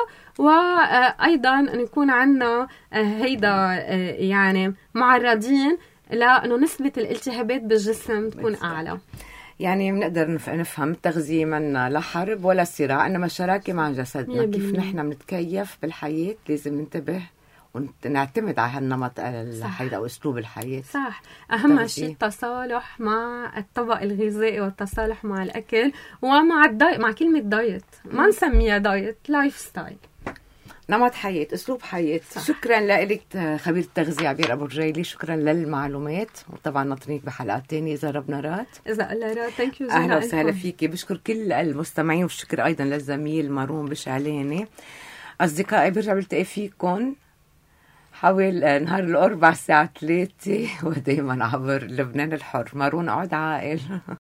S3: وأيضا يكون عنا هيدا يعني معرضين لأنه نسبة الالتهابات بالجسم تكون أعلى.
S1: يعني بنقدر نفهم التغذية منا لا حرب ولا صراع، إنما شراكة مع جسدنا. كيف نحن بنتكيف بالحياة لازم ننتبه ونعتمد على هالنمط الحياة أو أسلوب الحياة.
S3: صح، أهم شيء التصالح مع الطبق الغذائي والتصالح مع الأكل ومع الدايت، مع كلمة دايت ما نسميها دايت، لايف ستايل،
S1: نمط حياة، أسلوب حياة. صح. شكرا لك خبير التغذية عبير أبو رجيلي، شكرا للمعلومات، وطبعا نطريك بحلقات تانية إذا ربنا راد.
S3: إذا الله راد. ثانك يو.
S1: أهلا وسهلا فيكي. بشكر كل المستمعين، والشكر أيضا للزميل مارون بشعلاني. أصدقائي برجع بلتقي فيكم حاول نهار الأربع الساعة ثلاثة ودايما عبر لبنان الحر. مارون عود عائل.